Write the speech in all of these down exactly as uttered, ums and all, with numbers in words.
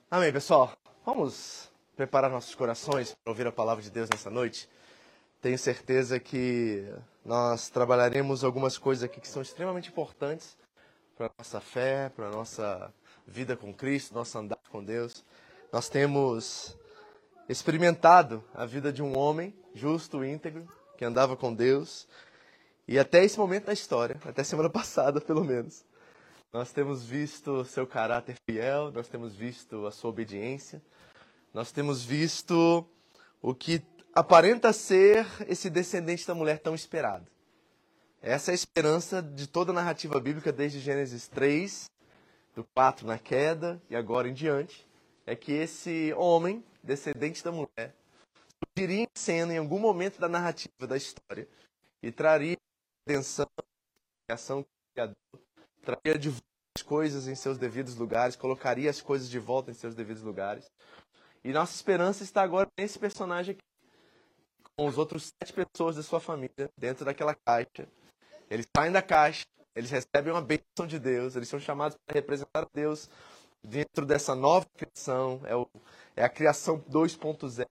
Amém, pessoal. Vamos preparar nossos corações para ouvir a palavra de Deus nessa noite. Tenho certeza que nós trabalharemos algumas coisas aqui que são extremamente importantes para a nossa fé, para a nossa vida com Cristo, nosso andar com Deus. Nós temos experimentado a vida de um homem justo, íntegro, que andava com Deus. E até esse momento da história, até semana passada pelo menos, nós temos visto seu caráter fiel, nós temos visto a sua obediência, nós temos visto o que aparenta ser esse descendente da mulher tão esperado. Essa é a esperança de toda a narrativa bíblica desde Gênesis três, do quatro na queda e agora em diante, é que esse homem, descendente da mulher, surgiria em cena em algum momento da narrativa da história e traria redenção, criação do Criador, traria de volta as coisas em seus devidos lugares, colocaria as coisas de volta em seus devidos lugares. E nossa esperança está agora nesse personagem aqui, com os outros sete pessoas da sua família dentro daquela caixa. Eles saem da caixa, eles recebem uma bênção de Deus, eles são chamados para representar Deus dentro dessa nova criação, é, o, é a criação dois ponto zero.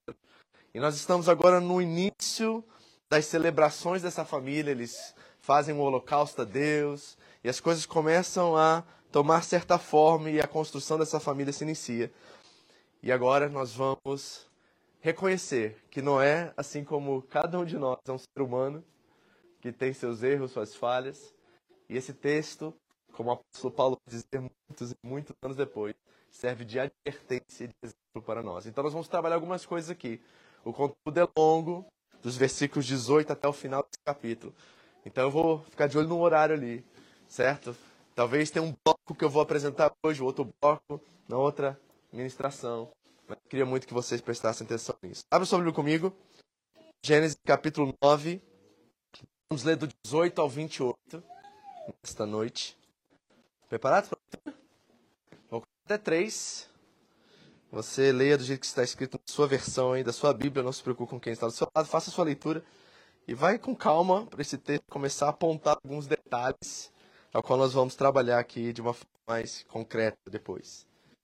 E nós estamos agora no início das celebrações dessa família, eles fazem um holocausto a Deus, e as coisas começam a tomar certa forma e a construção dessa família se inicia. E agora nós vamos reconhecer que Noé, assim como cada um de nós, é um ser humano que tem seus erros, suas falhas. E esse texto, como o apóstolo Paulo vai dizer muitos e muitos anos depois, serve de advertência e de exemplo para nós. Então nós vamos trabalhar algumas coisas aqui. O conteúdo é longo, dos versículos dezoito até o final desse capítulo. Então eu vou ficar de olho no horário ali, certo? Talvez tenha um bloco que eu vou apresentar hoje, outro bloco na outra ministração. Mas eu queria muito que vocês prestassem atenção nisso. Abra sua Bíblia comigo. Gênesis capítulo nove. Vamos ler do dezoito ao vinte e oito nesta noite. Preparados para a leitura? Vou contar até três. Você leia do jeito que está escrito na sua versão aí, da sua Bíblia. Não se preocupe com quem está do seu lado. Faça a sua leitura. E vai com calma para esse texto começar a apontar alguns detalhes, ao qual nós vamos trabalhar aqui de uma forma mais concreta depois.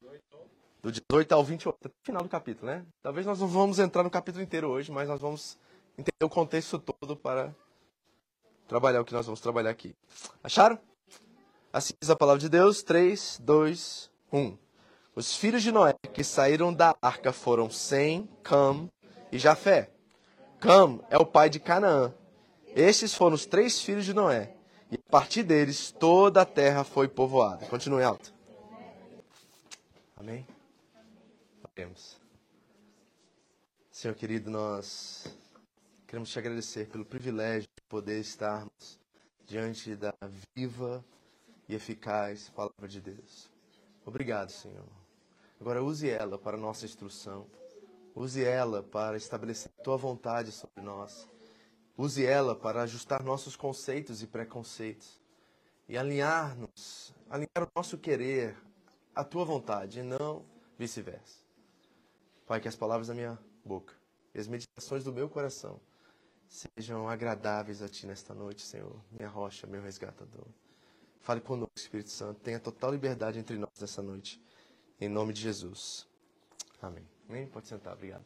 Do dezoito ao vinte e oito, até o final do capítulo, né? Talvez nós não vamos entrar no capítulo inteiro hoje, mas nós vamos entender o contexto todo para trabalhar o que nós vamos trabalhar aqui. Acharam? Assim diz a palavra de Deus. três, dois, um. Os filhos de Noé que saíram da arca foram Sem, Cam e Jafé. Cam é o pai de Canaã. Estes foram os três filhos de Noé. E a partir deles toda a terra foi povoada. Continue alto. Amém? Oremos. Senhor querido, nós queremos te agradecer pelo privilégio de poder estarmos diante da viva e eficaz palavra de Deus. Obrigado, Senhor. Agora use ela para a nossa instrução. Use ela para estabelecer a tua vontade sobre nós. Use ela para ajustar nossos conceitos e preconceitos. E alinhar-nos, alinhar o nosso querer à tua vontade e não vice-versa. Pai, que as palavras da minha boca e as meditações do meu coração sejam agradáveis a Ti nesta noite, Senhor. Minha rocha, meu resgatador. Fale conosco, Espírito Santo. Tenha total liberdade entre nós nessa noite. Em nome de Jesus. Amém. Amém? Pode sentar. Obrigado.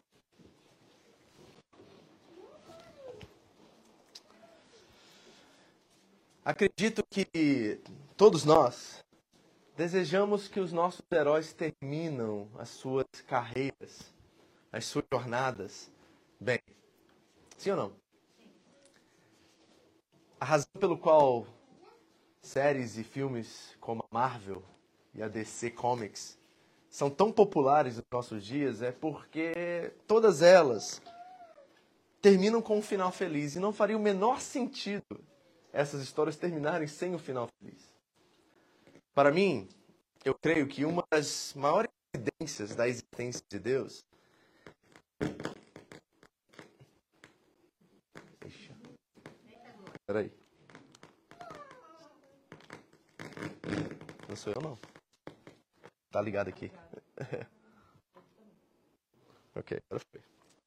Acredito que todos nós desejamos que os nossos heróis terminam as suas carreiras, as suas jornadas bem. Sim ou não? A razão pelo qual séries e filmes como a Marvel e a D C Comics são tão populares nos nossos dias é porque todas elas terminam com um final feliz. E não faria o menor sentido essas histórias terminarem sem um final feliz. Para mim, eu creio que uma das maiores evidências da existência de Deus Espera aí. Não sou eu, não. Tá ligado aqui. Ok, agora foi.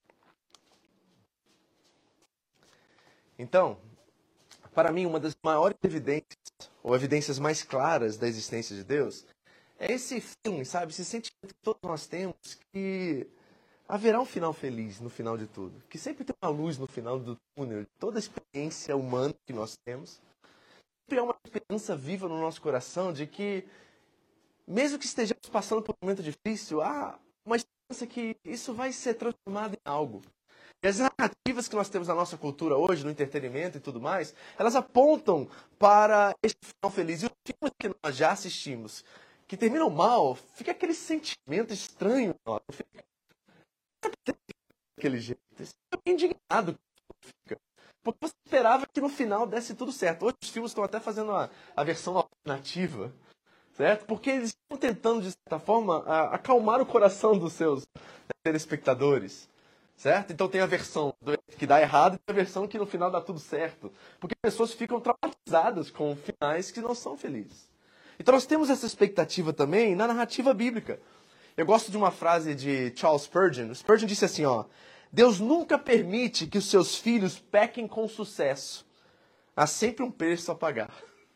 Então, para mim, uma das maiores evidências, ou evidências mais claras da existência de Deus, É esse feeling, sabe? Esse sentimento que todos nós temos que haverá um final feliz no final de tudo. Que sempre tem uma luz no final do túnel. Toda a experiência humana que nós temos. Sempre há uma esperança viva no nosso coração de que, mesmo que estejamos passando por um momento difícil, há uma esperança que isso vai ser transformado em algo. E as narrativas que nós temos na nossa cultura hoje, no entretenimento e tudo mais, elas apontam para este final feliz. E os filmes que nós já assistimos, que terminam mal, fica aquele sentimento estranho. Fica daquele jeito. Você fica indignado. Fica. Porque você esperava que no final desse tudo certo. Hoje os filmes estão até fazendo a, a versão alternativa. Certo? Porque eles estão tentando, de certa forma, a, acalmar o coração dos seus telespectadores. Certo? Então tem a versão que dá errado e tem a versão que no final dá tudo certo. Porque pessoas ficam traumatizadas com finais que não são felizes. Então nós temos essa expectativa também na narrativa bíblica. Eu gosto de uma frase de Charles Spurgeon. Spurgeon disse assim, ó: Deus nunca permite que os seus filhos pequem com sucesso. Há sempre um preço a pagar.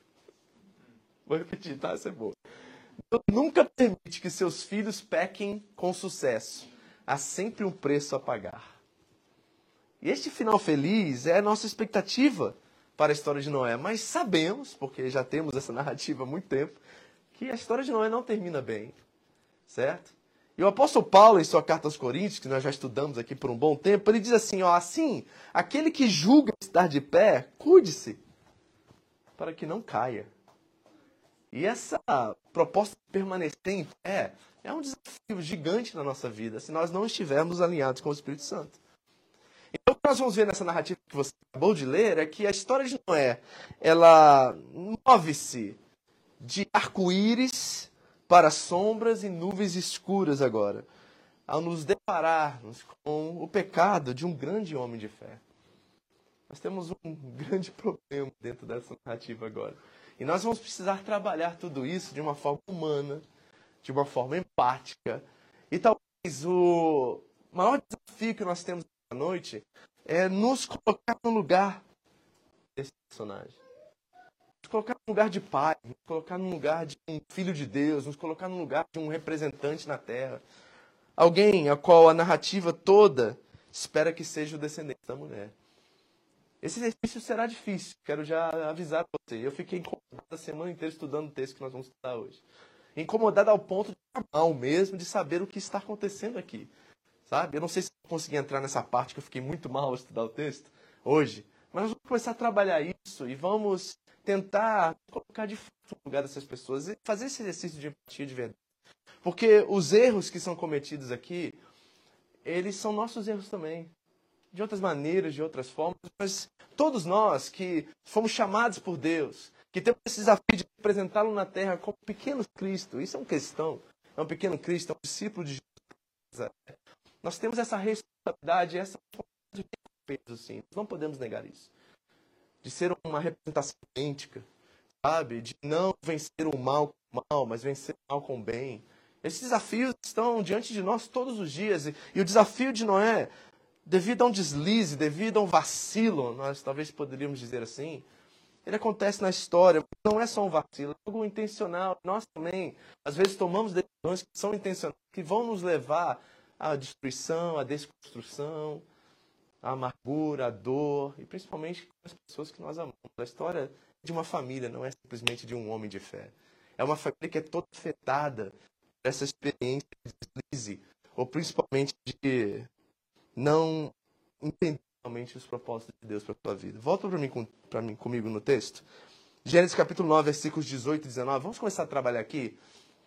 Vou repetir, tá? Essa é boa. Deus nunca permite que seus filhos pequem com sucesso. Há sempre um preço a pagar. E este final feliz é a nossa expectativa para a história de Noé. Mas sabemos, porque já temos essa narrativa há muito tempo, que a história de Noé não termina bem. Certo? E o apóstolo Paulo, em sua carta aos Coríntios, que nós já estudamos aqui por um bom tempo, ele diz assim, ó, assim, aquele que julga estar de pé, cuide-se, para que não caia. E essa proposta de permanecer em pé é um desafio gigante na nossa vida, se nós não estivermos alinhados com o Espírito Santo. Então, o que nós vamos ver nessa narrativa que você acabou de ler é que a história de Noé, ela move-se de arco-íris para sombras e nuvens escuras agora, ao nos depararmos com o pecado de um grande homem de fé. Nós temos um grande problema dentro dessa narrativa agora. E nós vamos precisar trabalhar tudo isso de uma forma humana, de uma forma empática. E talvez o maior desafio que nós temos essa noite é nos colocar no lugar desse personagem. Nos colocar no lugar de pai, nos colocar no lugar de um filho de Deus, nos colocar no lugar de um representante na terra. Alguém a qual a narrativa toda espera que seja o descendente da mulher. Esse exercício será difícil, quero já avisar você. Eu fiquei incomodado a semana inteira estudando o texto que nós vamos estudar hoje. Incomodado ao ponto de ficar mal mesmo, de saber o que está acontecendo aqui. Sabe? Eu não sei se eu consegui entrar nessa parte que eu fiquei muito mal ao estudar o texto hoje, mas nós vamos começar a trabalhar isso e vamos tentar colocar de fato no lugar dessas pessoas e fazer esse exercício de empatia de verdade. Porque os erros que são cometidos aqui, eles são nossos erros também. De outras maneiras, de outras formas, mas todos nós que fomos chamados por Deus, que temos esse desafio de representá-lo na terra como um pequeno Cristo, isso é um cristão, é um pequeno Cristo, é um discípulo de Jesus. Nós temos essa responsabilidade, essa responsabilidade de peso, sim, nós não podemos negar isso. De ser uma representação idêntica, sabe? De não vencer o mal com o mal, mas vencer o mal com o bem. Esses desafios estão diante de nós todos os dias, e, e o desafio de Noé, devido a um deslize, devido a um vacilo, nós talvez poderíamos dizer assim, ele acontece na história, mas não é só um vacilo, é algo intencional. Nós também, às vezes, tomamos decisões que são intencionais, que vão nos levar à destruição, à desconstrução, à amargura, à dor, e principalmente com as pessoas que nós amamos. A história é de uma família, não é simplesmente de um homem de fé. É uma família que é toda afetada por essa experiência de deslize, ou principalmente de não entender realmente os propósitos de Deus para a tua vida. Volta para mim, para mim comigo no texto. Gênesis capítulo nove, versículos dezoito e dezenove. Vamos começar a trabalhar aqui.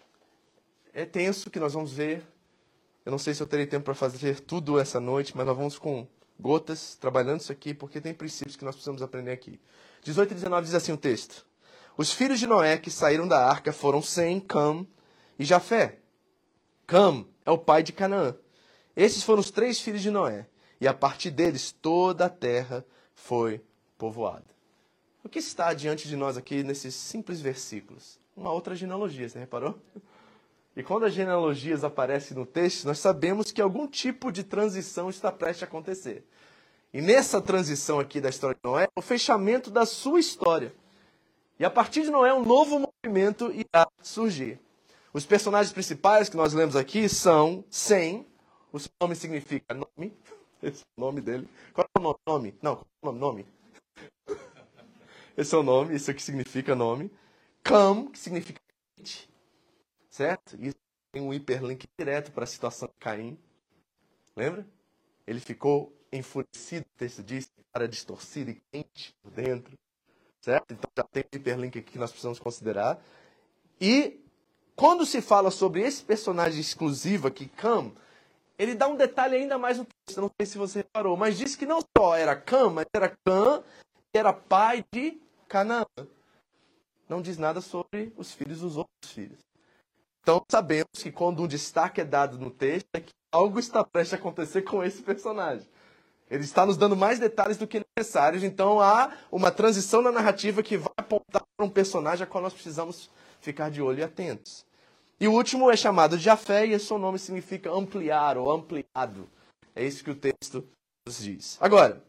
É tenso que nós vamos ver. Eu não sei se eu terei tempo para fazer tudo essa noite, mas nós vamos com gotas trabalhando isso aqui, porque tem princípios que nós precisamos aprender aqui. dezoito e dezenove diz assim o texto. Os filhos de Noé que saíram da arca foram Sem, Cam e Jafé. Cam é o pai de Canaã. Esses foram os três filhos de Noé, e a partir deles toda a terra foi povoada. O que está diante de nós aqui nesses simples versículos? Uma outra genealogia, você reparou? E quando as genealogias aparecem no texto, nós sabemos que algum tipo de transição está prestes a acontecer. E nessa transição aqui da história de Noé, o fechamento da sua história. E a partir de Noé, um novo movimento irá surgir. Os personagens principais que nós lemos aqui são Sem, o seu nome significa nome, esse é o nome dele. Qual é o nome? nome? Não, qual é o nome? nome? Esse é o nome, isso aqui significa nome. Cam, que significa quente, certo? Isso tem um hiperlink direto para a situação de Caim. Lembra? Ele ficou enfurecido, o texto diz, para distorcido e quente por dentro. Certo? Então já tem um hiperlink aqui que nós precisamos considerar. E quando se fala sobre esse personagem exclusivo aqui, Cam, ele dá um detalhe ainda mais no texto, não sei se você reparou, mas diz que não só era Cam, mas era Cam, que era pai de Canaã. Não diz nada sobre os filhos dos outros filhos. Então sabemos que quando um destaque é dado no texto, é que algo está prestes a acontecer com esse personagem. Ele está nos dando mais detalhes do que necessários, então há uma transição na narrativa que vai apontar para um personagem a qual nós precisamos ficar de olho e atentos. E o último é chamado de Jafé, e esse seu nome significa ampliar ou ampliado. É isso que o texto nos diz. Agora,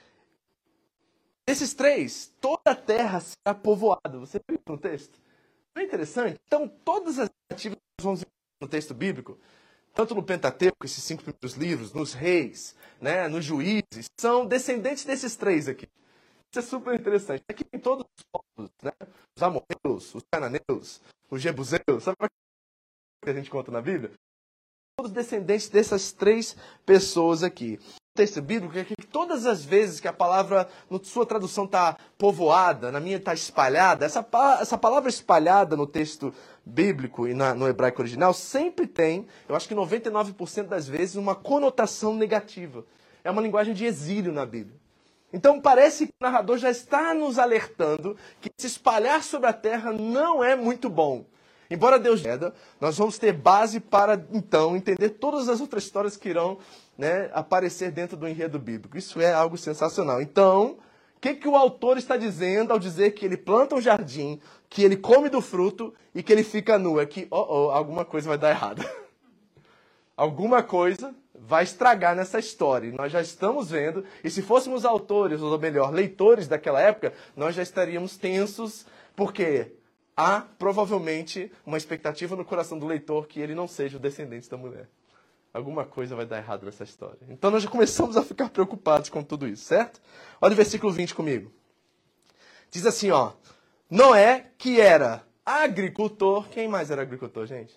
desses três, toda a terra será povoada. Você viu no texto? Não é interessante? Então, todas as narrativas que nós vamos ver no texto bíblico, tanto no Pentateuco, esses cinco primeiros livros, nos reis, né, nos juízes, são descendentes desses três aqui. Isso é super interessante. Aqui tem todos os povos, né? Os amorreus, os cananeus, os jebuseus, sabe o que a gente conta na Bíblia? Todos descendentes dessas três pessoas aqui. O texto bíblico é que todas as vezes que a palavra, na sua tradução está povoada, na minha está espalhada, essa, essa palavra espalhada no texto bíblico e na, no hebraico original sempre tem, eu acho que noventa e nove por cento das vezes, uma conotação negativa. É uma linguagem de exílio na Bíblia. Então parece que o narrador já está nos alertando que se espalhar sobre a terra não é muito bom. Embora Deus queda, nós vamos ter base para, então, entender todas as outras histórias que irão, né, aparecer dentro do enredo bíblico. Isso é algo sensacional. Então, o que, que o autor está dizendo ao dizer que ele planta um jardim, que ele come do fruto e que ele fica nu? É que, oh, oh, alguma coisa vai dar errado. Alguma coisa vai estragar nessa história. E nós já estamos vendo, e se fôssemos autores, ou melhor, leitores daquela época, nós já estaríamos tensos, porque há provavelmente uma expectativa no coração do leitor que ele não seja o descendente da mulher. Alguma coisa vai dar errado nessa história. Então nós já começamos a ficar preocupados com tudo isso, certo? Olha o versículo vinte comigo. Diz assim, ó. Noé, que era agricultor. Quem mais era agricultor, gente?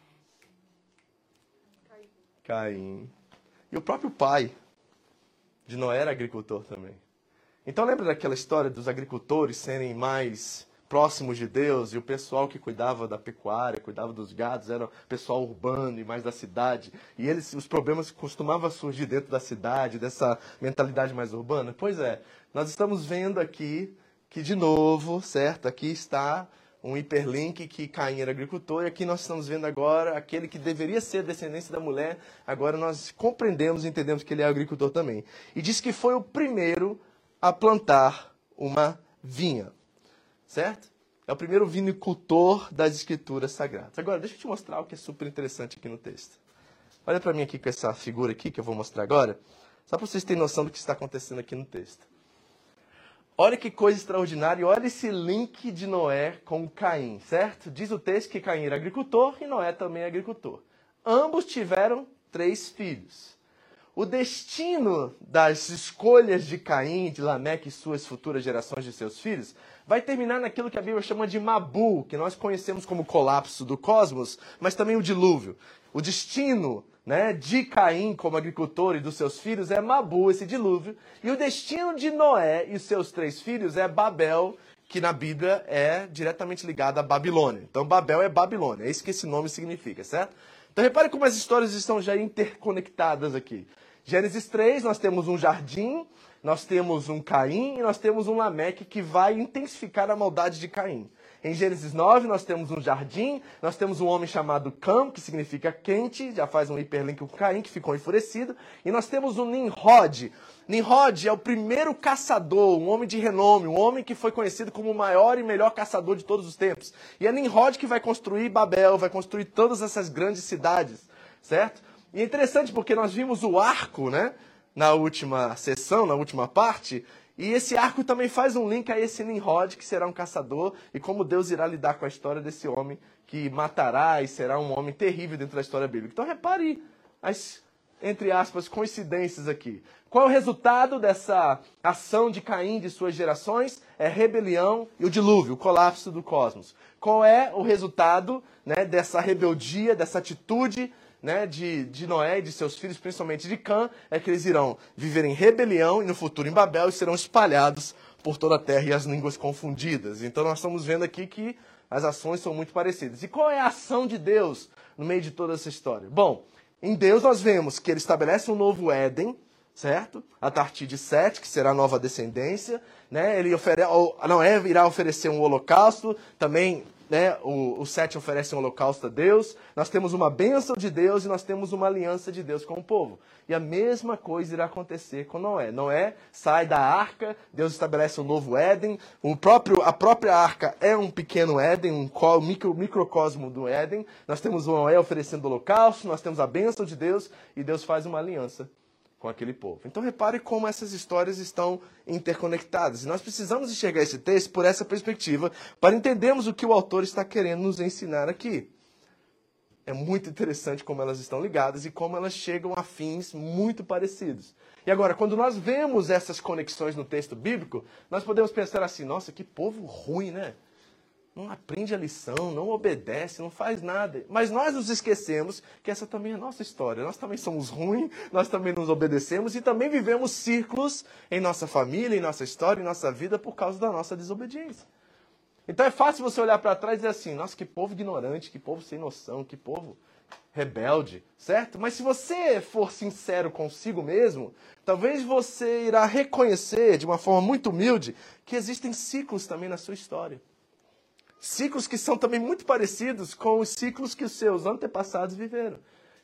Caim. Caim. E o próprio pai de Noé era agricultor também. Então lembra daquela história dos agricultores serem mais próximos de Deus, e o pessoal que cuidava da pecuária, cuidava dos gados, era o pessoal urbano e mais da cidade. E eles, os problemas costumavam surgir dentro da cidade, dessa mentalidade mais urbana. Pois é, nós estamos vendo aqui que, de novo, certo? Aqui está um hiperlink que Caim era agricultor, e aqui nós estamos vendo agora aquele que deveria ser a descendência da mulher, agora nós compreendemos e entendemos que ele é agricultor também. E diz que foi o primeiro a plantar uma vinha. Certo? É o primeiro vinicultor das escrituras sagradas. Agora, deixa eu te mostrar o que é super interessante aqui no texto. Olha para mim aqui com essa figura aqui que eu vou mostrar agora, só para vocês terem noção do que está acontecendo aqui no texto. Olha que coisa extraordinária, e olha esse link de Noé com Caim, certo? Diz o texto que Caim era agricultor e Noé também é agricultor. Ambos tiveram três filhos. O destino das escolhas de Caim, de Lameque e suas futuras gerações de seus filhos vai terminar naquilo que a Bíblia chama de Mabu, que nós conhecemos como colapso do cosmos, mas também o dilúvio. O destino, né, de Caim como agricultor e dos seus filhos é Mabu, esse dilúvio, e o destino de Noé e seus três filhos é Babel, que na Bíblia é diretamente ligado à Babilônia. Então Babel é Babilônia, é isso que esse nome significa, certo? Então repare como as histórias estão já interconectadas aqui. Gênesis três, nós temos um jardim, nós temos um Caim e nós temos um Lameque que vai intensificar a maldade de Caim. Em Gênesis nove, nós temos um jardim, nós temos um homem chamado Cam, que significa quente, já faz um hiperlink com Caim, que ficou enfurecido, e nós temos o Nimrod. Nimrod é o primeiro caçador, um homem de renome, um homem que foi conhecido como o maior e melhor caçador de todos os tempos. E é Nimrod que vai construir Babel, vai construir todas essas grandes cidades, certo? E é interessante porque nós vimos o arco, né, na última sessão, na última parte, E esse arco também faz um link a esse Nimrod, que será um caçador, e como Deus irá lidar com a história desse homem que matará e será um homem terrível dentro da história bíblica. Então repare as, entre aspas, coincidências aqui. Qual é o resultado dessa ação de Caim de suas gerações? É rebelião e o dilúvio, o colapso do cosmos. Qual é o resultado, né, dessa rebeldia, dessa atitude, né, de, de Noé e de seus filhos, principalmente de Cã? É que eles irão viver em rebelião e no futuro em Babel e serão espalhados por toda a terra e as línguas confundidas. Então nós estamos vendo aqui que as ações são muito parecidas. E qual é a ação de Deus no meio de toda essa história? Bom, em Deus nós vemos que ele estabelece um novo Éden, certo? A partir de Sete, que será a nova descendência, né? Ele oferece, Noé irá oferecer um holocausto, também, né, o, o Sete oferece um holocausto a Deus. Nós temos uma bênção de Deus e nós temos uma aliança de Deus com o povo. E a mesma coisa irá acontecer com Noé. Noé sai da arca, Deus estabelece um novo Éden. O próprio, a própria arca é um pequeno Éden, um micro, microcosmo do Éden. Nós temos o Noé oferecendo holocausto, nós temos a bênção de Deus e Deus faz uma aliança com aquele povo. Então repare como essas histórias estão interconectadas. E nós precisamos enxergar esse texto por essa perspectiva para entendermos o que o autor está querendo nos ensinar aqui. É muito interessante como elas estão ligadas e como elas chegam a fins muito parecidos. E agora, quando nós vemos essas conexões no texto bíblico, nós podemos pensar assim, nossa, que povo ruim, né? Não aprende a lição, não obedece, não faz nada. Mas nós nos esquecemos que essa também é a nossa história. Nós também somos ruins, nós também nos obedecemos e também vivemos círculos em nossa família, em nossa história, em nossa vida por causa da nossa desobediência. Então é fácil você olhar para trás e dizer assim, nossa, que povo ignorante, que povo sem noção, que povo rebelde, certo? Mas se você for sincero consigo mesmo, talvez você irá reconhecer de uma forma muito humilde que existem ciclos também na sua história. Ciclos que são também muito parecidos com os ciclos que os seus antepassados viveram.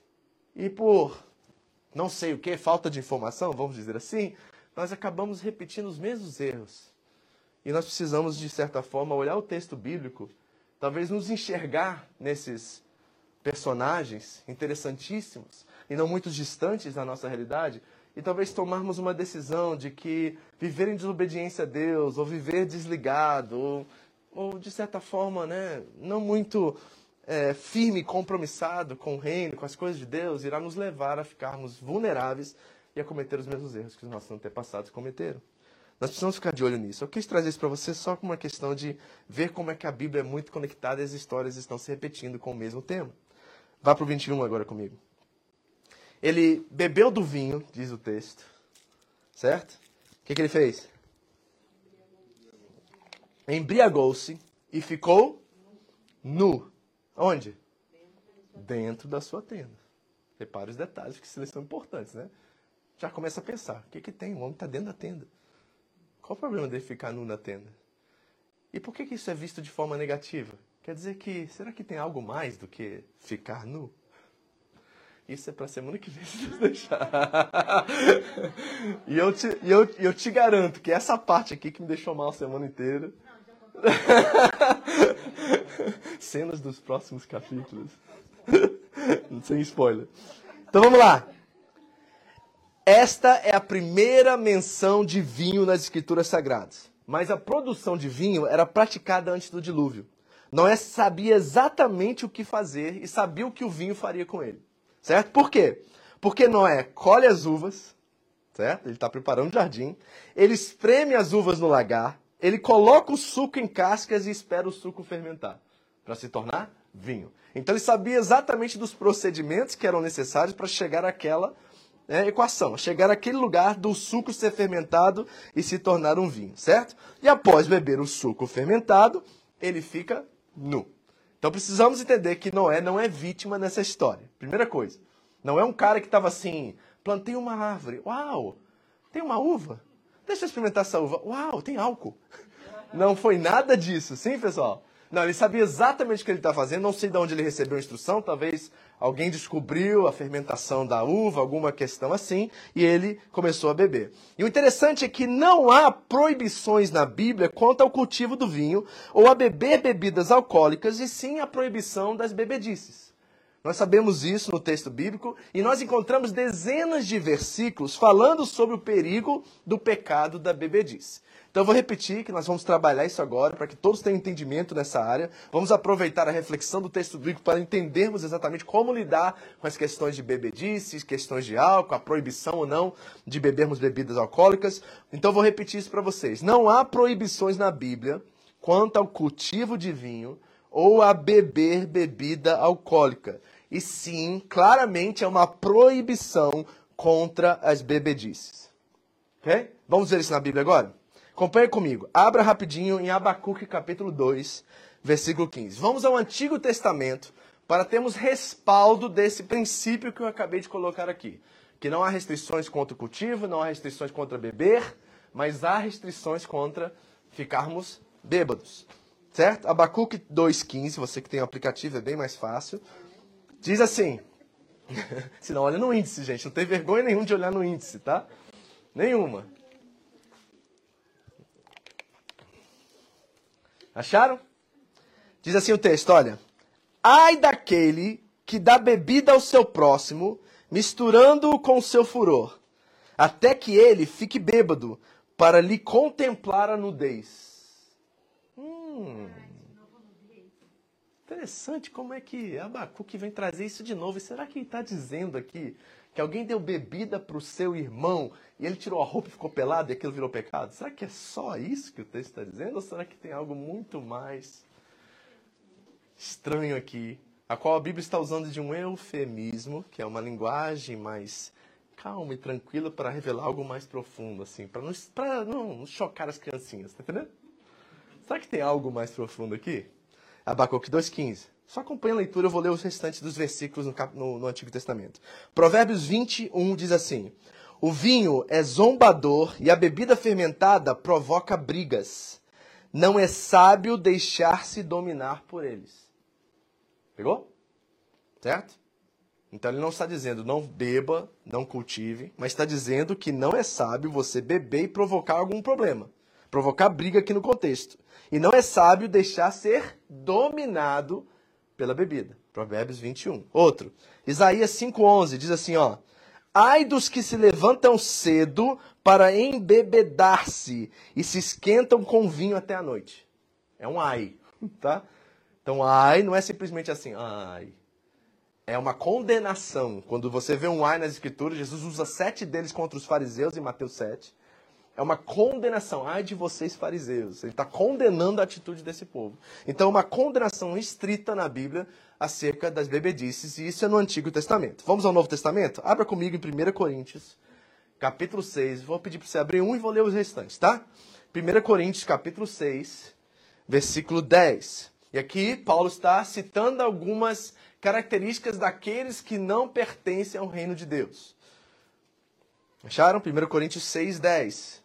E por não sei o que, falta de informação, vamos dizer assim, nós acabamos repetindo os mesmos erros. E nós precisamos, de certa forma, olhar o texto bíblico, talvez nos enxergar nesses personagens interessantíssimos e não muito distantes da nossa realidade, e talvez tomarmos uma decisão de que viver em desobediência a Deus, ou viver desligado, ou ou de certa forma, né, não muito é, firme, compromissado com o reino, com as coisas de Deus, irá nos levar a ficarmos vulneráveis e a cometer os mesmos erros que os nossos antepassados cometeram. Nós precisamos ficar de olho nisso. Eu quis trazer isso para você só como uma questão de ver como é que a Bíblia é muito conectada e as histórias estão se repetindo com o mesmo tema. Vá para o vinte e um agora comigo. Ele bebeu do vinho, diz o texto, certo? O que, que ele fez? Embriagou-se e ficou nu. Onde? Dentro da sua tenda. Repare os detalhes, que são importantes, né? Já começa a pensar, o que que tem? O homem está dentro da tenda. Qual o problema dele ficar nu na tenda? E por que que isso é visto de forma negativa? Quer dizer que, será que tem algo mais do que ficar nu? Isso é para a semana que vem, se Deus deixar. E eu te, e eu, eu te garanto que essa parte aqui que me deixou mal a semana inteira... Cenas dos próximos capítulos. Sem spoiler. Então vamos lá. Esta é a primeira menção de vinho nas Escrituras Sagradas. Mas a produção de vinho era praticada antes do dilúvio. Noé sabia exatamente o que fazer e sabia o que o vinho faria com ele. Certo? Por quê? Porque Noé colhe as uvas, certo? Ele está preparando o jardim. Ele espreme as uvas no lagar. Ele coloca o suco em cascas e espera o suco fermentar para se tornar vinho. Então ele sabia exatamente dos procedimentos que eram necessários para chegar àquela né, equação, chegar àquele lugar do suco ser fermentado e se tornar um vinho, certo? E após beber o suco fermentado, ele fica nu. Então precisamos entender que Noé não é vítima nessa história. Primeira coisa, não é um cara que estava assim, plantei uma árvore, uau, tem uma uva. Deixa eu experimentar essa uva. Uau, tem álcool. Não foi nada disso, sim, pessoal? Não, ele sabia exatamente o que ele está fazendo. Não sei de onde ele recebeu a instrução. Talvez alguém descobriu a fermentação da uva, alguma questão assim, e ele começou a beber. E o interessante é que não há proibições na Bíblia quanto ao cultivo do vinho ou a beber bebidas alcoólicas, e sim a proibição das bebedices. Nós sabemos isso no texto bíblico e nós encontramos dezenas de versículos falando sobre o perigo do pecado da bebedice. Então eu vou repetir que nós vamos trabalhar isso agora para que todos tenham entendimento nessa área. Vamos aproveitar a reflexão do texto bíblico para entendermos exatamente como lidar com as questões de bebedice, questões de álcool, a proibição ou não de bebermos bebidas alcoólicas. Então eu vou repetir isso para vocês. Não há proibições na Bíblia quanto ao cultivo de vinho ou a beber bebida alcoólica. E sim, claramente é uma proibição contra as bebedices. Ok? Vamos ver isso na Bíblia agora? Acompanhe comigo. Abra rapidinho em Abacuque capítulo dois, versículo quinze. Vamos ao Antigo Testamento para termos respaldo desse princípio que eu acabei de colocar aqui. Que não há restrições contra o cultivo, não há restrições contra beber, mas há restrições contra ficarmos bêbados. Certo? Abacuque dois, quinze, você que tem o aplicativo é bem mais fácil. Diz assim, se não olha no índice, gente, não tem vergonha nenhuma de olhar no índice, tá? Nenhuma. Acharam? Diz assim o texto, olha. Ai daquele que dá bebida ao seu próximo, misturando-o com o seu furor, até que ele fique bêbado, para lhe contemplar a nudez. Hum... Interessante como é que Abacuque vem trazer isso de novo. E será que ele está dizendo aqui que alguém deu bebida para o seu irmão e ele tirou a roupa e ficou pelado e aquilo virou pecado? Será que é só isso que o texto está dizendo? Ou será que tem algo muito mais estranho aqui, a qual a Bíblia está usando de um eufemismo, que é uma linguagem mais calma e tranquila para revelar algo mais profundo, assim, para não, para não chocar as criancinhas, tá entendendo? Será que tem algo mais profundo aqui? Abacuque dois, quinze. Só acompanha a leitura, eu vou ler os restantes dos versículos no, no, no Antigo Testamento. Provérbios vinte e um diz assim: o vinho é zombador e a bebida fermentada provoca brigas. Não é sábio deixar-se dominar por eles. Pegou? Certo? Então ele não está dizendo não beba, não cultive, mas está dizendo que não é sábio você beber e provocar algum problema. Provocar briga aqui no contexto. E não é sábio deixar ser dominado pela bebida. Provérbios vinte e um. Outro. Isaías cinco, onze diz assim, ó. Ai dos que se levantam cedo para embebedar-se e se esquentam com vinho até a noite. É um ai, tá? Então ai não é simplesmente assim, ai. É uma condenação. Quando você vê um ai nas escrituras, Jesus usa sete deles contra os fariseus em Mateus sete. É uma condenação. Ai de vocês, fariseus. Ele está condenando a atitude desse povo. Então, uma condenação estrita na Bíblia acerca das bebedices. E isso é no Antigo Testamento. Vamos ao Novo Testamento? Abra comigo em primeira Coríntios, capítulo seis. Vou pedir para você abrir um e vou ler os restantes, tá? primeira Coríntios, capítulo seis, versículo dez. E aqui, Paulo está citando algumas características daqueles que não pertencem ao reino de Deus. Acharam? primeira Coríntios seis, dez.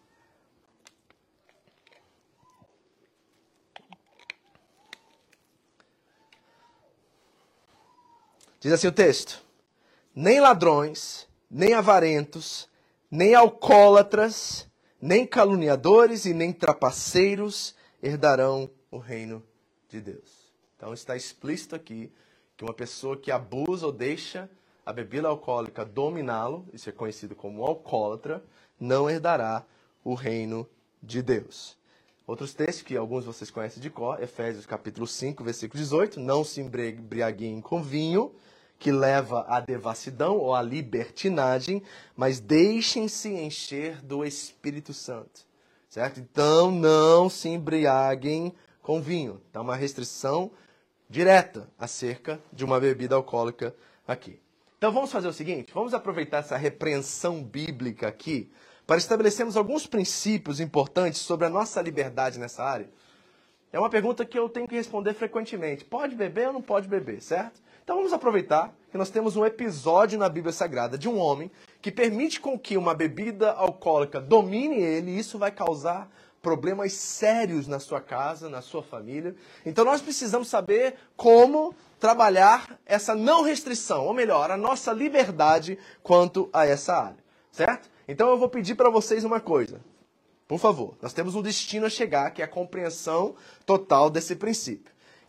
Diz assim o texto: nem ladrões, nem avarentos, nem alcoólatras, nem caluniadores e nem trapaceiros herdarão o reino de Deus. Então está explícito aqui que uma pessoa que abusa ou deixa a bebida alcoólica dominá-lo, isso é conhecido como alcoólatra, não herdará o reino de Deus. Outros textos que alguns de vocês conhecem de cor, Efésios capítulo cinco, versículo dezoito, não se embriaguem com vinho, que leva à devassidão ou à libertinagem, mas deixem-se encher do Espírito Santo. Certo? Então, não se embriaguem com vinho. Está uma restrição direta acerca de uma bebida alcoólica aqui. Então, vamos fazer o seguinte, vamos aproveitar essa repreensão bíblica aqui para estabelecermos alguns princípios importantes sobre a nossa liberdade nessa área. É uma pergunta que eu tenho que responder frequentemente. Pode beber ou não pode beber, certo? Então vamos aproveitar que nós temos um episódio na Bíblia Sagrada de um homem que permite com que uma bebida alcoólica domine ele, e isso vai causar problemas sérios na sua casa, na sua família. Então nós precisamos saber como trabalhar essa não restrição, ou melhor, a nossa liberdade quanto a essa área, certo? Então eu vou pedir para vocês uma coisa. Por favor, nós temos um destino a chegar, que é a compreensão total desse princípio.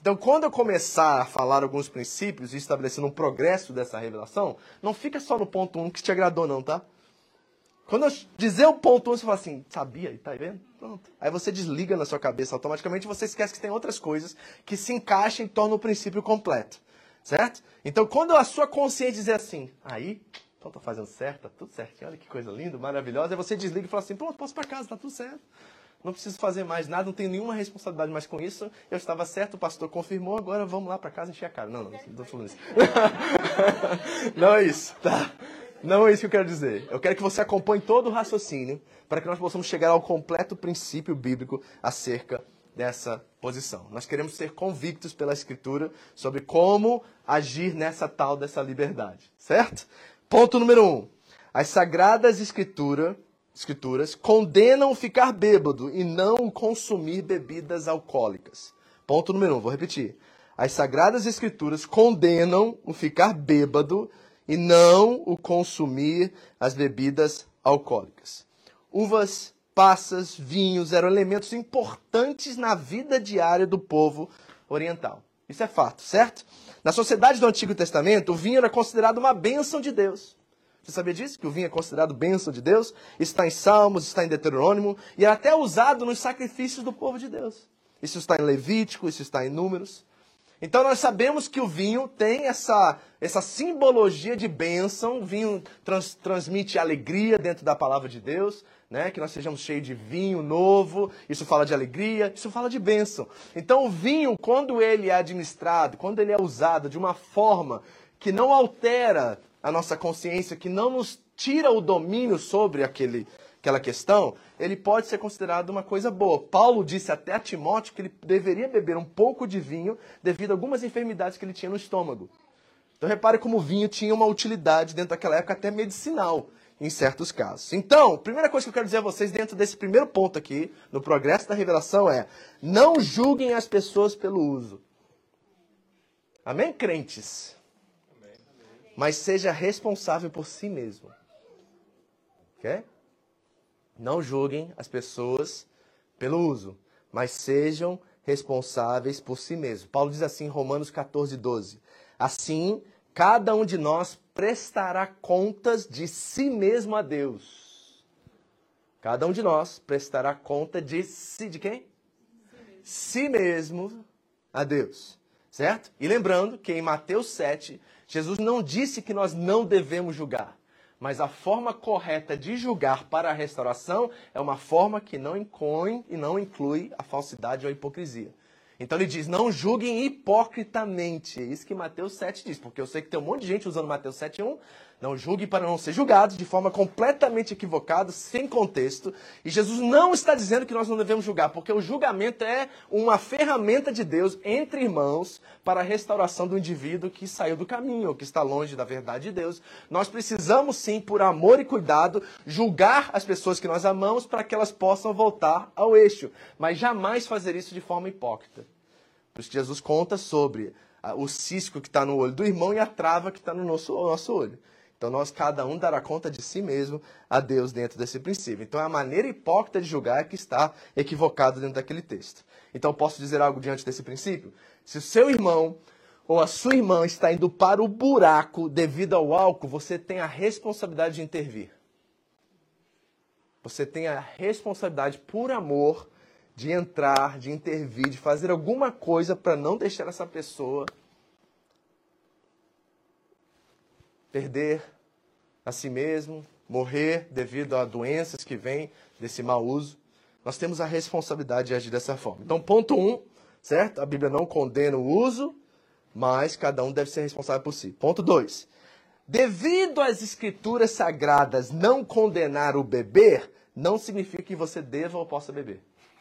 Então, quando eu começar a falar alguns princípios e estabelecendo um progresso dessa revelação, não fica só no ponto um que te agradou, não, tá? Quando eu dizer o ponto um, você fala assim, sabia? Tá vendo? Pronto. Aí você desliga na sua cabeça automaticamente, você esquece que tem outras coisas que se encaixam e tornam o princípio completo. Certo? Então, quando a sua consciência dizer assim, aí, então tô fazendo certo, tá tudo certinho, olha que coisa linda, maravilhosa, aí você desliga e fala assim, pronto, posso ir pra casa, tá tudo certo. Não preciso fazer mais nada, não tenho nenhuma responsabilidade mais com isso. Eu estava certo, o pastor confirmou, agora vamos lá para casa encher a cara. Não, não, não estou falando isso. Não é isso, tá? Não é isso que eu quero dizer. Eu quero que você acompanhe todo o raciocínio para que nós possamos chegar ao completo princípio bíblico acerca dessa posição. Nós queremos ser convictos pela Escritura sobre como agir nessa tal dessa liberdade, certo? Ponto número um. As Sagradas Escrituras Escrituras condenam ficar bêbado e não consumir bebidas alcoólicas. Ponto número um, vou repetir. As Sagradas Escrituras condenam o ficar bêbado e não o consumir as bebidas alcoólicas. Uvas, passas, vinhos eram elementos importantes na vida diária do povo oriental. Isso é fato, certo? Na sociedade do Antigo Testamento, o vinho era considerado uma bênção de Deus. Você sabia disso? Que o vinho é considerado bênção de Deus? Isso está em Salmos, está em Deuteronômio, e é até usado nos sacrifícios do povo de Deus. Isso está em Levítico, isso está em Números. Então nós sabemos que o vinho tem essa, essa simbologia de bênção. O vinho trans, transmite alegria dentro da palavra de Deus, né? Que nós sejamos cheios de vinho novo. Isso fala de alegria, isso fala de bênção. Então o vinho, quando ele é administrado, quando ele é usado de uma forma que não altera a nossa consciência, que não nos tira o domínio sobre aquele, aquela questão, ele pode ser considerado uma coisa boa. Paulo disse até a Timóteo que ele deveria beber um pouco de vinho devido a algumas enfermidades que ele tinha no estômago. Então repare como o vinho tinha uma utilidade dentro daquela época até medicinal, em certos casos. Então, a primeira coisa que eu quero dizer a vocês dentro desse primeiro ponto aqui, no progresso da revelação, é: não julguem as pessoas pelo uso. Amém, crentes? Mas seja responsável por si mesmo. Ok? Não julguem as pessoas pelo uso, mas sejam responsáveis por si mesmo. Paulo diz assim em Romanos catorze, doze. Assim, cada um de nós prestará contas de si mesmo a Deus. Cada um de nós prestará conta de si, de quem? Si mesmo a Deus. Certo? E lembrando que em Mateus sete, Jesus não disse que nós não devemos julgar, mas a forma correta de julgar para a restauração é uma forma que não inclui e não inclui a falsidade ou a hipocrisia. Então ele diz, não julguem hipocritamente. É isso que Mateus sete diz, porque eu sei que tem um monte de gente usando Mateus sete, um. Não julgue para não ser julgados de forma completamente equivocada, sem contexto. E Jesus não está dizendo que nós não devemos julgar, porque o julgamento é uma ferramenta de Deus entre irmãos para a restauração do indivíduo que saiu do caminho, ou que está longe da verdade de Deus. Nós precisamos sim, por amor e cuidado, julgar as pessoas que nós amamos para que elas possam voltar ao eixo, mas jamais fazer isso de forma hipócrita. Por isso que Jesus conta sobre o cisco que está no olho do irmão e a trava que está no nosso, nosso olho. Então nós, cada um, dará conta de si mesmo a Deus dentro desse princípio. Então a maneira hipócrita de julgar é que está equivocado dentro daquele texto. Então posso dizer algo diante desse princípio? Se o seu irmão ou a sua irmã está indo para o buraco devido ao álcool, você tem a responsabilidade de intervir. Você tem a responsabilidade, por amor, de entrar, de intervir, de fazer alguma coisa para não deixar essa pessoa perder a si mesmo, morrer devido a doenças que vêm desse mau uso. Nós temos a responsabilidade de agir dessa forma. Então, ponto um, certo? A Bíblia não condena o uso, mas cada um deve ser responsável por si. Ponto dois. Devido às escrituras sagradas não condenar o beber, não significa que você deva ou possa beber.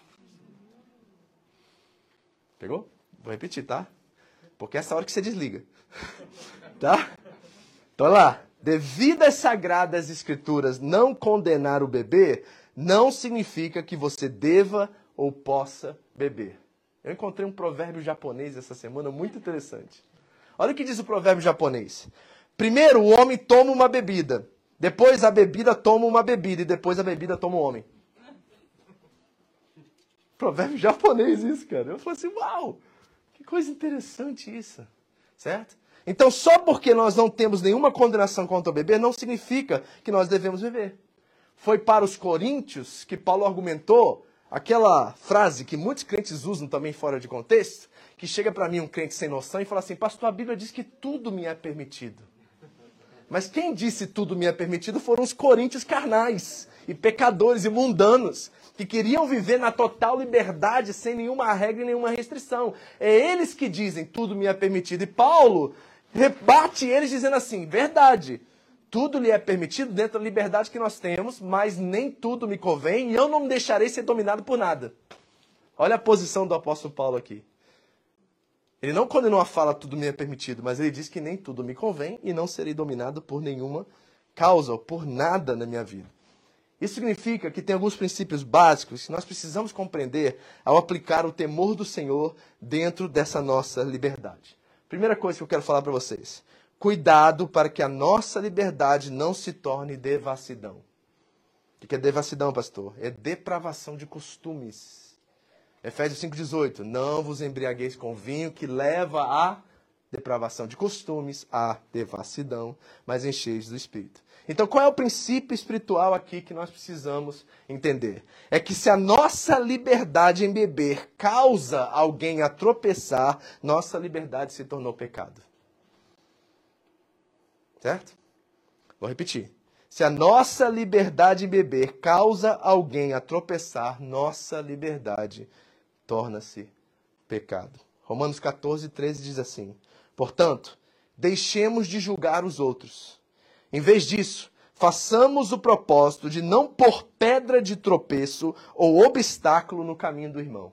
Pegou? Vou repetir, tá? Porque é essa hora que você desliga. Tá? Então lá, devido às sagradas escrituras não condenar o beber, não significa que você deva ou possa beber. Eu encontrei um provérbio japonês essa semana muito interessante. Olha o que diz o provérbio japonês. Primeiro o homem toma uma bebida, depois a bebida toma uma bebida e depois a bebida toma o homem. Provérbio japonês isso, cara. Eu falei assim, uau, que Que coisa interessante isso, certo? Então, só porque nós não temos nenhuma condenação contra o beber, não significa que nós devemos beber. Foi para os coríntios que Paulo argumentou aquela frase que muitos crentes usam também fora de contexto, que chega para mim um crente sem noção e fala assim, pastor, a Bíblia diz que tudo me é permitido. Mas quem disse tudo me é permitido foram os coríntios carnais e pecadores e mundanos, que queriam viver na total liberdade, sem nenhuma regra e nenhuma restrição. É eles que dizem tudo me é permitido. E Paulo rebate eles dizendo assim, verdade, tudo lhe é permitido dentro da liberdade que nós temos, mas nem tudo me convém e eu não me deixarei ser dominado por nada. Olha a posição do apóstolo Paulo aqui. Ele não condenou a fala tudo me é permitido, mas ele diz que nem tudo me convém e não serei dominado por nenhuma causa ou por nada na minha vida. Isso significa que tem alguns princípios básicos que nós precisamos compreender ao aplicar o temor do Senhor dentro dessa nossa liberdade. Primeira coisa que eu quero falar para vocês. Cuidado para que a nossa liberdade não se torne devassidão. O que é devassidão, pastor? É depravação de costumes. Efésios cinco, dezoito. Não vos embriagueis com vinho que leva à depravação de costumes, à devassidão, mas encheis do Espírito. Então, qual é o princípio espiritual aqui que nós precisamos entender? É que se a nossa liberdade em beber causa alguém a tropeçar, nossa liberdade se tornou pecado. Certo? Vou repetir. Se a nossa liberdade em beber causa alguém a tropeçar, nossa liberdade torna-se pecado. Romanos catorze, treze diz assim, portanto, deixemos de julgar os outros. Em vez disso, façamos o propósito de não pôr pedra de tropeço ou obstáculo no caminho do irmão.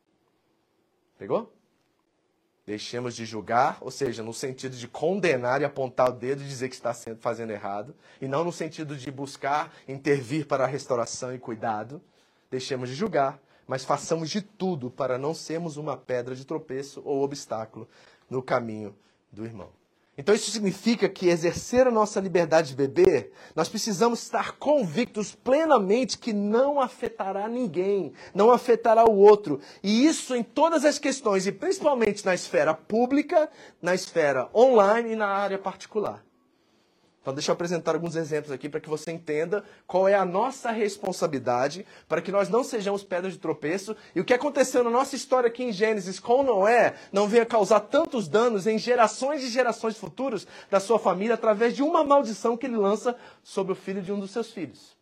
Pegou? Deixemos de julgar, ou seja, no sentido de condenar e apontar o dedo e dizer que está fazendo errado, e não no sentido de buscar intervir para a restauração e cuidado. Deixemos de julgar, mas façamos de tudo para não sermos uma pedra de tropeço ou obstáculo no caminho do irmão. Então isso significa que exercer a nossa liberdade de beber, nós precisamos estar convictos plenamente que não afetará ninguém, não afetará o outro. E isso em todas as questões, e principalmente na esfera pública, na esfera online e na área particular. Então deixa eu apresentar alguns exemplos aqui para que você entenda qual é a nossa responsabilidade para que nós não sejamos pedras de tropeço e o que aconteceu na nossa história aqui em Gênesis com Noé não venha causar tantos danos em gerações e gerações futuras da sua família através de uma maldição que ele lança sobre o filho de um dos seus filhos.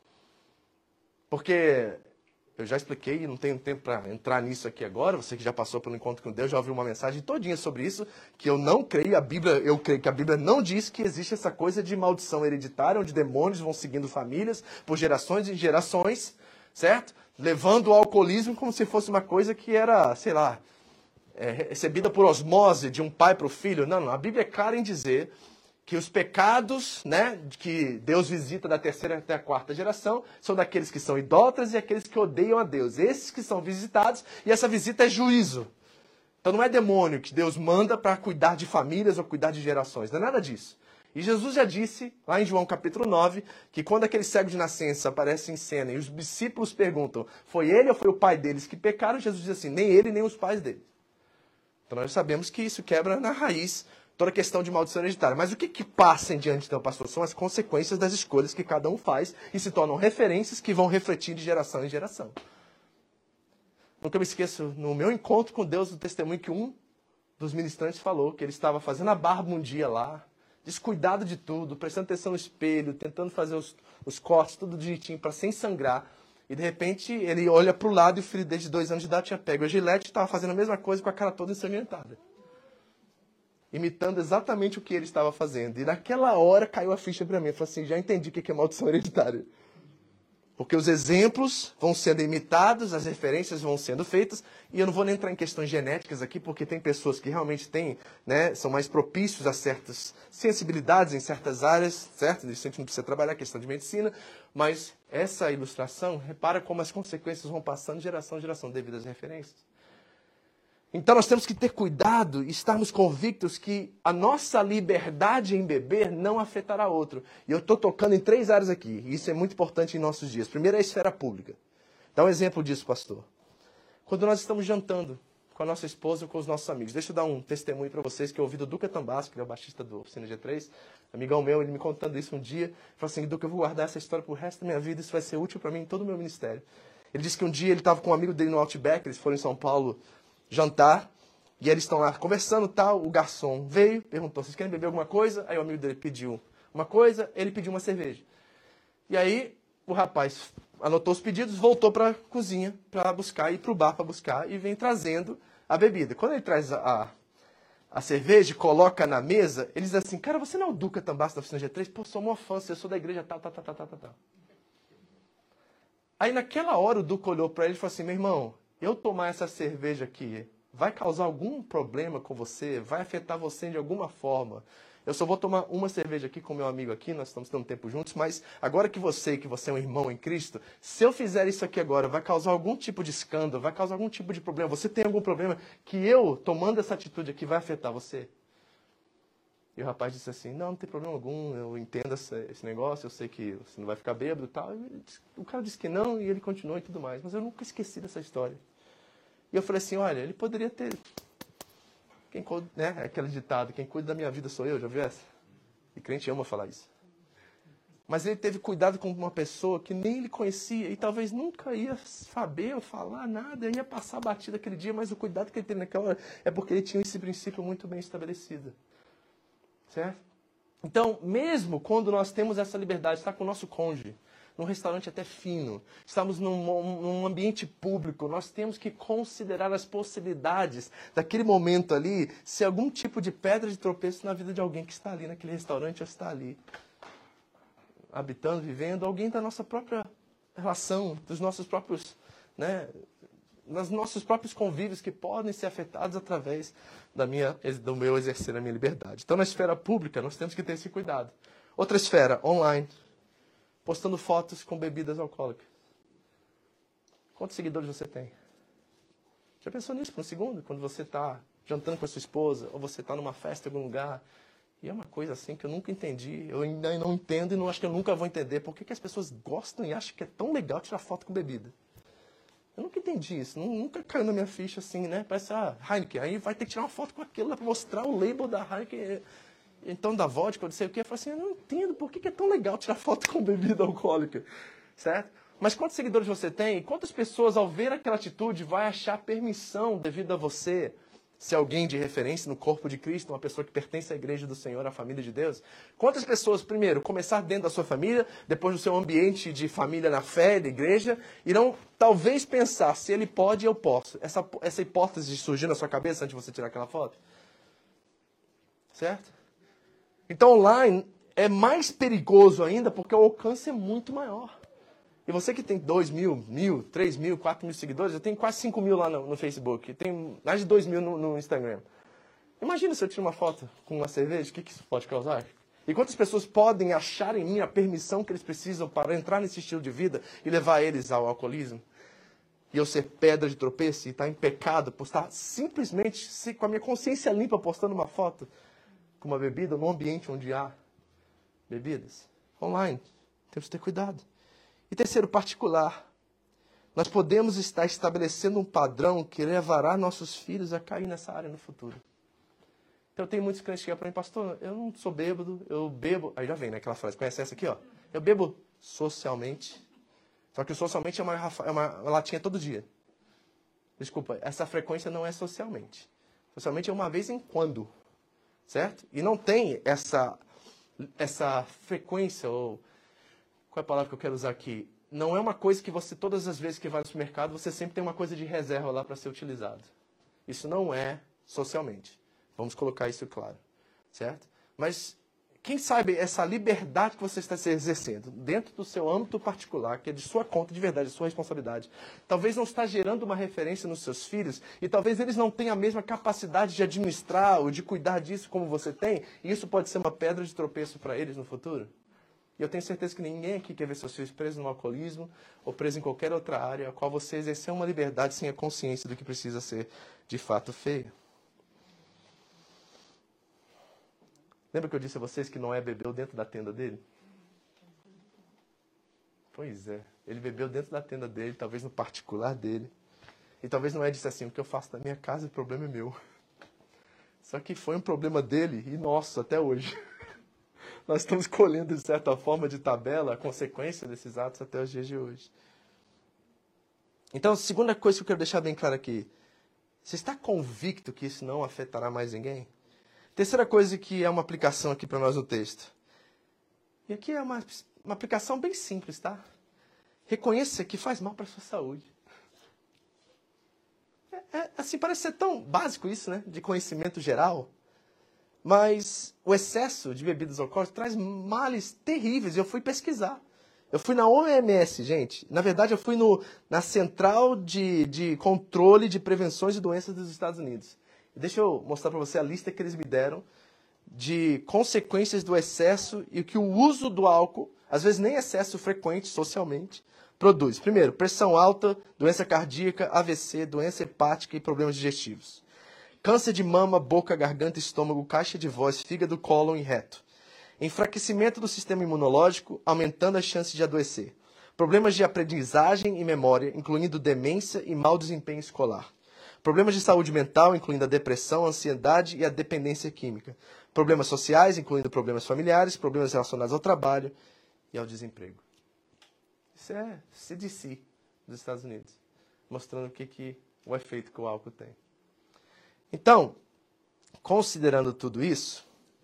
Porque eu já expliquei e não tenho tempo para entrar nisso aqui agora. Você que já passou pelo encontro com Deus, já ouviu uma mensagem todinha sobre isso, que eu não creio, a Bíblia, eu creio que a Bíblia não diz que existe essa coisa de maldição hereditária, onde demônios vão seguindo famílias por gerações e gerações, certo? Levando o alcoolismo como se fosse uma coisa que era, sei lá, é, recebida por osmose de um pai para o filho. Não, não, a Bíblia é clara em dizer que os pecados, né, que Deus visita da terceira até a quarta geração são daqueles que são idólatras e aqueles que odeiam a Deus. Esses que são visitados, e essa visita é juízo. Então não é demônio que Deus manda para cuidar de famílias ou cuidar de gerações. Não é nada disso. E Jesus já disse, lá em João capítulo nove, que quando aquele cego de nascença aparece em cena e os discípulos perguntam, foi ele ou foi o pai deles que pecaram? Jesus diz assim, nem ele nem os pais dele. Então nós sabemos que isso quebra na raiz toda a questão de maldição hereditária. Mas o que que passa em diante, então, pastor? São as consequências das escolhas que cada um faz e se tornam referências que vão refletir de geração em geração. Nunca me esqueço, no meu encontro com Deus, do testemunho que um dos ministrantes falou, que ele estava fazendo a barba um dia lá, descuidado de tudo, prestando atenção no espelho, tentando fazer os, os cortes, tudo direitinho, para sem sangrar. E, de repente, ele olha para o lado e o filho desde dois anos de idade tinha pego a gilete e estava fazendo a mesma coisa com a cara toda ensangrentada. Imitando exatamente o que ele estava fazendo. E naquela hora caiu a ficha para mim. Eu falei assim, já entendi o que é maldição hereditária. Porque os exemplos vão sendo imitados, as referências vão sendo feitas, e eu não vou nem entrar em questões genéticas aqui, porque tem pessoas que realmente têm, né, são mais propícios a certas sensibilidades em certas áreas, certo? Isso a gente não precisa trabalhar, questão de medicina, mas essa ilustração, repara como as consequências vão passando de geração em geração devido às referências. Então nós temos que ter cuidado e estarmos convictos que a nossa liberdade em beber não afetará outro. E eu estou tocando em três áreas aqui, e isso é muito importante em nossos dias. Primeiro é a esfera pública. Dá um exemplo disso, pastor. Quando nós estamos jantando com a nossa esposa ou com os nossos amigos. Deixa eu dar um testemunho para vocês que eu ouvi do Duca Tambasco, que é o baixista do Oficina G três, amigão meu, ele me contando isso um dia. Ele falou assim, Duca, eu vou guardar essa história pro resto da minha vida, isso vai ser útil para mim em todo o meu ministério. Ele disse que um dia ele estava com um amigo dele no Outback, eles foram em São Paulo jantar, e eles estão lá conversando e tal, o garçom veio, perguntou, vocês querem beber alguma coisa? Aí o amigo dele pediu uma coisa, ele pediu uma cerveja. E aí o rapaz anotou os pedidos, voltou para a cozinha para buscar, ir para o bar para buscar, e vem trazendo a bebida. Quando ele traz a, a, a cerveja e coloca na mesa, ele diz assim, cara, você não é o Duca Tambasco da Oficina G três? Pô, sou uma fã, eu sou da igreja tal, tal, tal, tal, tal, tal. Aí naquela hora o Duca olhou para ele e falou assim, meu irmão, eu tomar essa cerveja aqui vai causar algum problema com você? Vai afetar você de alguma forma? Eu só vou tomar uma cerveja aqui com meu amigo aqui, nós estamos tendo tempo juntos, mas agora que você, que você é um irmão em Cristo, se eu fizer isso aqui agora, vai causar algum tipo de escândalo, vai causar algum tipo de problema? Você tem algum problema que eu, tomando essa atitude aqui, vai afetar você? E o rapaz disse assim, não, não tem problema algum, eu entendo essa, esse negócio, eu sei que você não vai ficar bêbado e tal. E o cara disse que não, e ele continuou e tudo mais, mas eu nunca esqueci dessa história. E eu falei assim, olha, ele poderia ter... Quem, né, aquele ditado, quem cuida da minha vida sou eu, já viu essa? E crente ama falar isso. Mas ele teve cuidado com uma pessoa que nem ele conhecia e talvez nunca ia saber ou falar nada, ia passar batida aquele dia, mas o cuidado que ele teve naquela hora é porque ele tinha esse princípio muito bem estabelecido. Certo? Então, mesmo quando nós temos essa liberdade, estar com o nosso cônjuge, num restaurante até fino, estamos num, num ambiente público, nós temos que considerar as possibilidades daquele momento ali, se algum tipo de pedra de tropeço na vida de alguém que está ali naquele restaurante ou está ali, habitando, vivendo, alguém da nossa própria relação, dos nossos próprios, né, nos nossos próprios convívios que podem ser afetados através da minha, do meu exercer a minha liberdade. Então, na esfera pública, nós temos que ter esse cuidado. Outra esfera, online. Postando fotos com bebidas alcoólicas. Quantos seguidores você tem? Já pensou nisso por um segundo? Quando você está jantando com a sua esposa, ou você está numa festa em algum lugar, e é uma coisa assim que eu nunca entendi, eu ainda não entendo e não acho que eu nunca vou entender. Por que, que as pessoas gostam e acham que é tão legal tirar foto com bebida? Eu nunca entendi isso, nunca caiu na minha ficha assim, né? Parece, ah, Heineken, aí vai ter que tirar uma foto com aquilo lá para mostrar o label da Heineken... Então, da vodka, não sei o quê. Eu falei assim, eu não entendo por que é tão legal tirar foto com bebida alcoólica, certo? Mas quantos seguidores você tem? E quantas pessoas, ao ver aquela atitude, vai achar permissão devido a você ser alguém de referência no corpo de Cristo, uma pessoa que pertence à igreja do Senhor, à família de Deus? Quantas pessoas, primeiro, começar dentro da sua família, depois do seu ambiente de família na fé, da igreja, irão talvez pensar, se ele pode, eu posso. Essa, essa hipótese surgiu na sua cabeça antes de você tirar aquela foto? Certo? Então, online é mais perigoso ainda porque o alcance é muito maior. E você que tem dois mil, mil, três mil, quatro mil seguidores, eu tenho quase cinco mil lá no, no Facebook, tem mais de dois mil no, no Instagram. Imagina se eu tiro uma foto com uma cerveja, o que, que isso pode causar? E quantas pessoas podem achar em mim a permissão que eles precisam para entrar nesse estilo de vida e levar eles ao alcoolismo? E eu ser pedra de tropeço e estar em pecado por estar simplesmente com a minha consciência limpa postando uma foto com uma bebida num ambiente onde há bebidas. Online. Temos que ter cuidado. E terceiro, particular. Nós podemos estar estabelecendo um padrão que levará nossos filhos a cair nessa área no futuro. Então, eu tenho muitos crentes que chegam para mim, pastor, eu não sou bêbado, eu bebo... Aí já vem, né, aquela frase, conhece essa aqui, ó? Eu bebo socialmente. Só que o socialmente é uma, é uma latinha todo dia. Desculpa, essa frequência não é socialmente. Socialmente é uma vez em quando. Certo? E não tem essa, essa frequência, ou qual é a palavra que eu quero usar aqui? Não é uma coisa que você, todas as vezes que vai no supermercado, você sempre tem uma coisa de reserva lá para ser utilizado. Isso não é socialmente. Vamos colocar isso claro. Certo? Mas quem sabe essa liberdade que você está se exercendo dentro do seu âmbito particular, que é de sua conta, de verdade, de sua responsabilidade, talvez não está gerando uma referência nos seus filhos e talvez eles não tenham a mesma capacidade de administrar ou de cuidar disso como você tem, e isso pode ser uma pedra de tropeço para eles no futuro. E eu tenho certeza que ninguém aqui quer ver seus filhos presos no alcoolismo ou presos em qualquer outra área a qual você exerceu uma liberdade sem a consciência do que precisa ser de fato feio. Lembra que eu disse a vocês que Noé bebeu dentro da tenda dele? Pois é, ele bebeu dentro da tenda dele, talvez no particular dele. E talvez Noé disse assim, o que eu faço na minha casa, o problema é meu. Só que foi um problema dele e nosso até hoje. Nós estamos colhendo, de certa forma, de tabela, a consequência desses atos até os dias de hoje. Então, a segunda coisa que eu quero deixar bem claro aqui. Você está convicto que isso não afetará mais ninguém? Terceira coisa que é uma aplicação aqui para nós no texto. E aqui é uma, uma aplicação bem simples, tá? Reconheça que faz mal para a sua saúde. É, é, assim, parece ser tão básico isso, né? De conhecimento geral. Mas o excesso de bebidas alcoólicas traz males terríveis. Eu fui pesquisar. Eu fui na O M S, gente. Na verdade, eu fui no, na Central de, de Controle de Prevenções de Doenças dos Estados Unidos. E deixa eu mostrar para você a lista que eles me deram de consequências do excesso e que o uso do álcool, às vezes nem excesso frequente socialmente, produz. Primeiro, pressão alta, doença cardíaca, A V C, doença hepática e problemas digestivos. Câncer de mama, boca, garganta, estômago, caixa de voz, fígado, cólon e reto. Enfraquecimento do sistema imunológico, aumentando as chances de adoecer. Problemas de aprendizagem e memória, incluindo demência e mau desempenho escolar. Problemas de saúde mental, incluindo a depressão, a ansiedade e a dependência química. Problemas sociais, incluindo problemas familiares, problemas relacionados ao trabalho e ao desemprego. Isso é C D C dos Estados Unidos, mostrando o que, que o efeito que o álcool tem. Então, considerando tudo isso,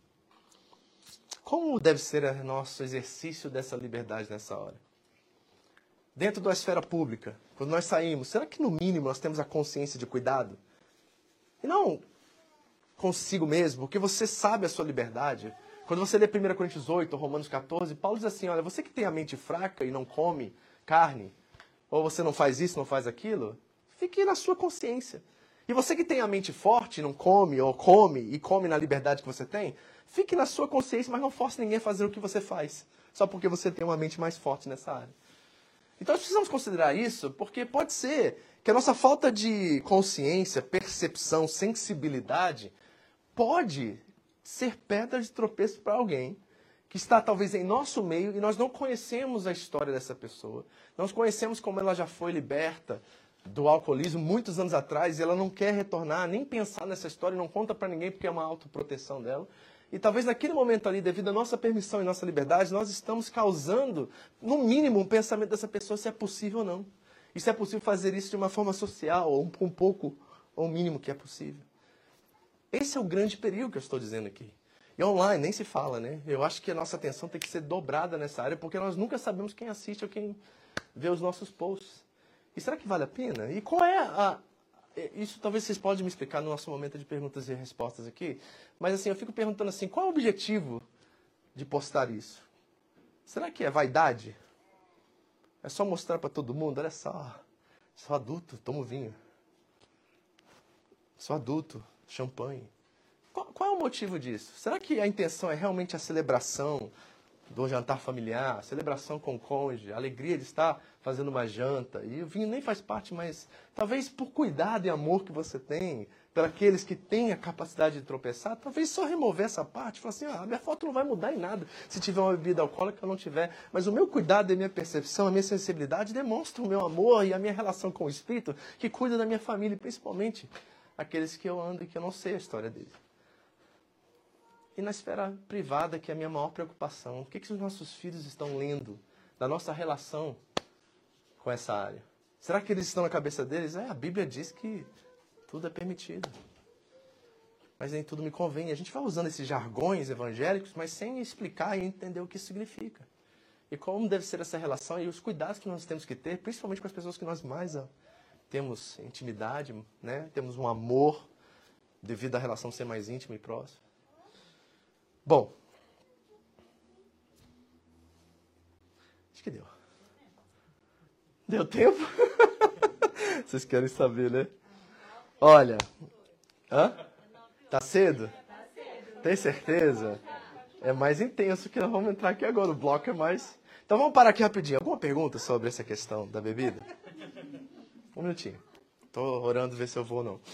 como deve ser o nosso exercício dessa liberdade nessa hora? Dentro da esfera pública, quando nós saímos, será que no mínimo nós temos a consciência de cuidado? E não consigo mesmo, porque você sabe a sua liberdade. Quando você lê primeira Coríntios oito, Romanos quatorze, Paulo diz assim, olha, você que tem a mente fraca e não come carne, ou você não faz isso, não faz aquilo, fique na sua consciência. E você que tem a mente forte, não come, ou come, e come na liberdade que você tem, fique na sua consciência, mas não force ninguém a fazer o que você faz, só porque você tem uma mente mais forte nessa área. Então nós precisamos considerar isso, porque pode ser que a nossa falta de consciência, percepção, sensibilidade, pode ser pedra de tropeço para alguém que está talvez em nosso meio e nós não conhecemos a história dessa pessoa. Nós conhecemos como ela já foi liberta do alcoolismo muitos anos atrás e ela não quer retornar, nem pensar nessa história, não conta para ninguém porque é uma autoproteção dela. E talvez naquele momento ali, devido à nossa permissão e nossa liberdade, nós estamos causando, no mínimo, um pensamento dessa pessoa se é possível ou não. E se é possível fazer isso de uma forma social, ou um, um pouco, ou o mínimo que é possível. Esse é o grande perigo que eu estou dizendo aqui. E online nem se fala, né? Eu acho que a nossa atenção tem que ser dobrada nessa área, porque nós nunca sabemos quem assiste ou quem vê os nossos posts. E será que vale a pena? E qual é a... Isso talvez vocês podem me explicar no nosso momento de perguntas e respostas aqui. Mas assim, eu fico perguntando assim, qual é o objetivo de postar isso? Será que é vaidade? É só mostrar para todo mundo? Olha só, sou adulto, tomo vinho. Sou adulto, champanhe. Qual, qual é o motivo disso? Será que a intenção é realmente a celebração do jantar familiar, celebração com o cônjuge, a alegria de estar fazendo uma janta, e o vinho nem faz parte, mas talvez por cuidado e amor que você tem, para aqueles que têm a capacidade de tropeçar, talvez só remover essa parte, falar assim, ah, a minha foto não vai mudar em nada se tiver uma bebida alcoólica ou não tiver, mas o meu cuidado e a minha percepção, a minha sensibilidade demonstram o meu amor e a minha relação com o Espírito, que cuida da minha família, principalmente aqueles que eu ando e que eu não sei a história deles. E na esfera privada, que é a minha maior preocupação. O que, que os nossos filhos estão lendo da nossa relação com essa área? Será que eles estão na cabeça deles? É, a Bíblia diz que tudo é permitido. Mas nem tudo me convém. A gente vai usando esses jargões evangélicos, mas sem explicar e entender o que isso significa. E como deve ser essa relação e os cuidados que nós temos que ter, principalmente com as pessoas que nós mais temos intimidade, né? Temos um amor devido à relação ser mais íntima e próxima. Bom, acho que deu. Deu tempo? Vocês querem saber, né? Olha, hã? Tá cedo? Tem certeza? É mais intenso que nós vamos entrar aqui agora. O bloco é mais... Então vamos parar aqui rapidinho. Alguma pergunta sobre essa questão da bebida? Um minutinho. Tô orando ver se eu vou ou não.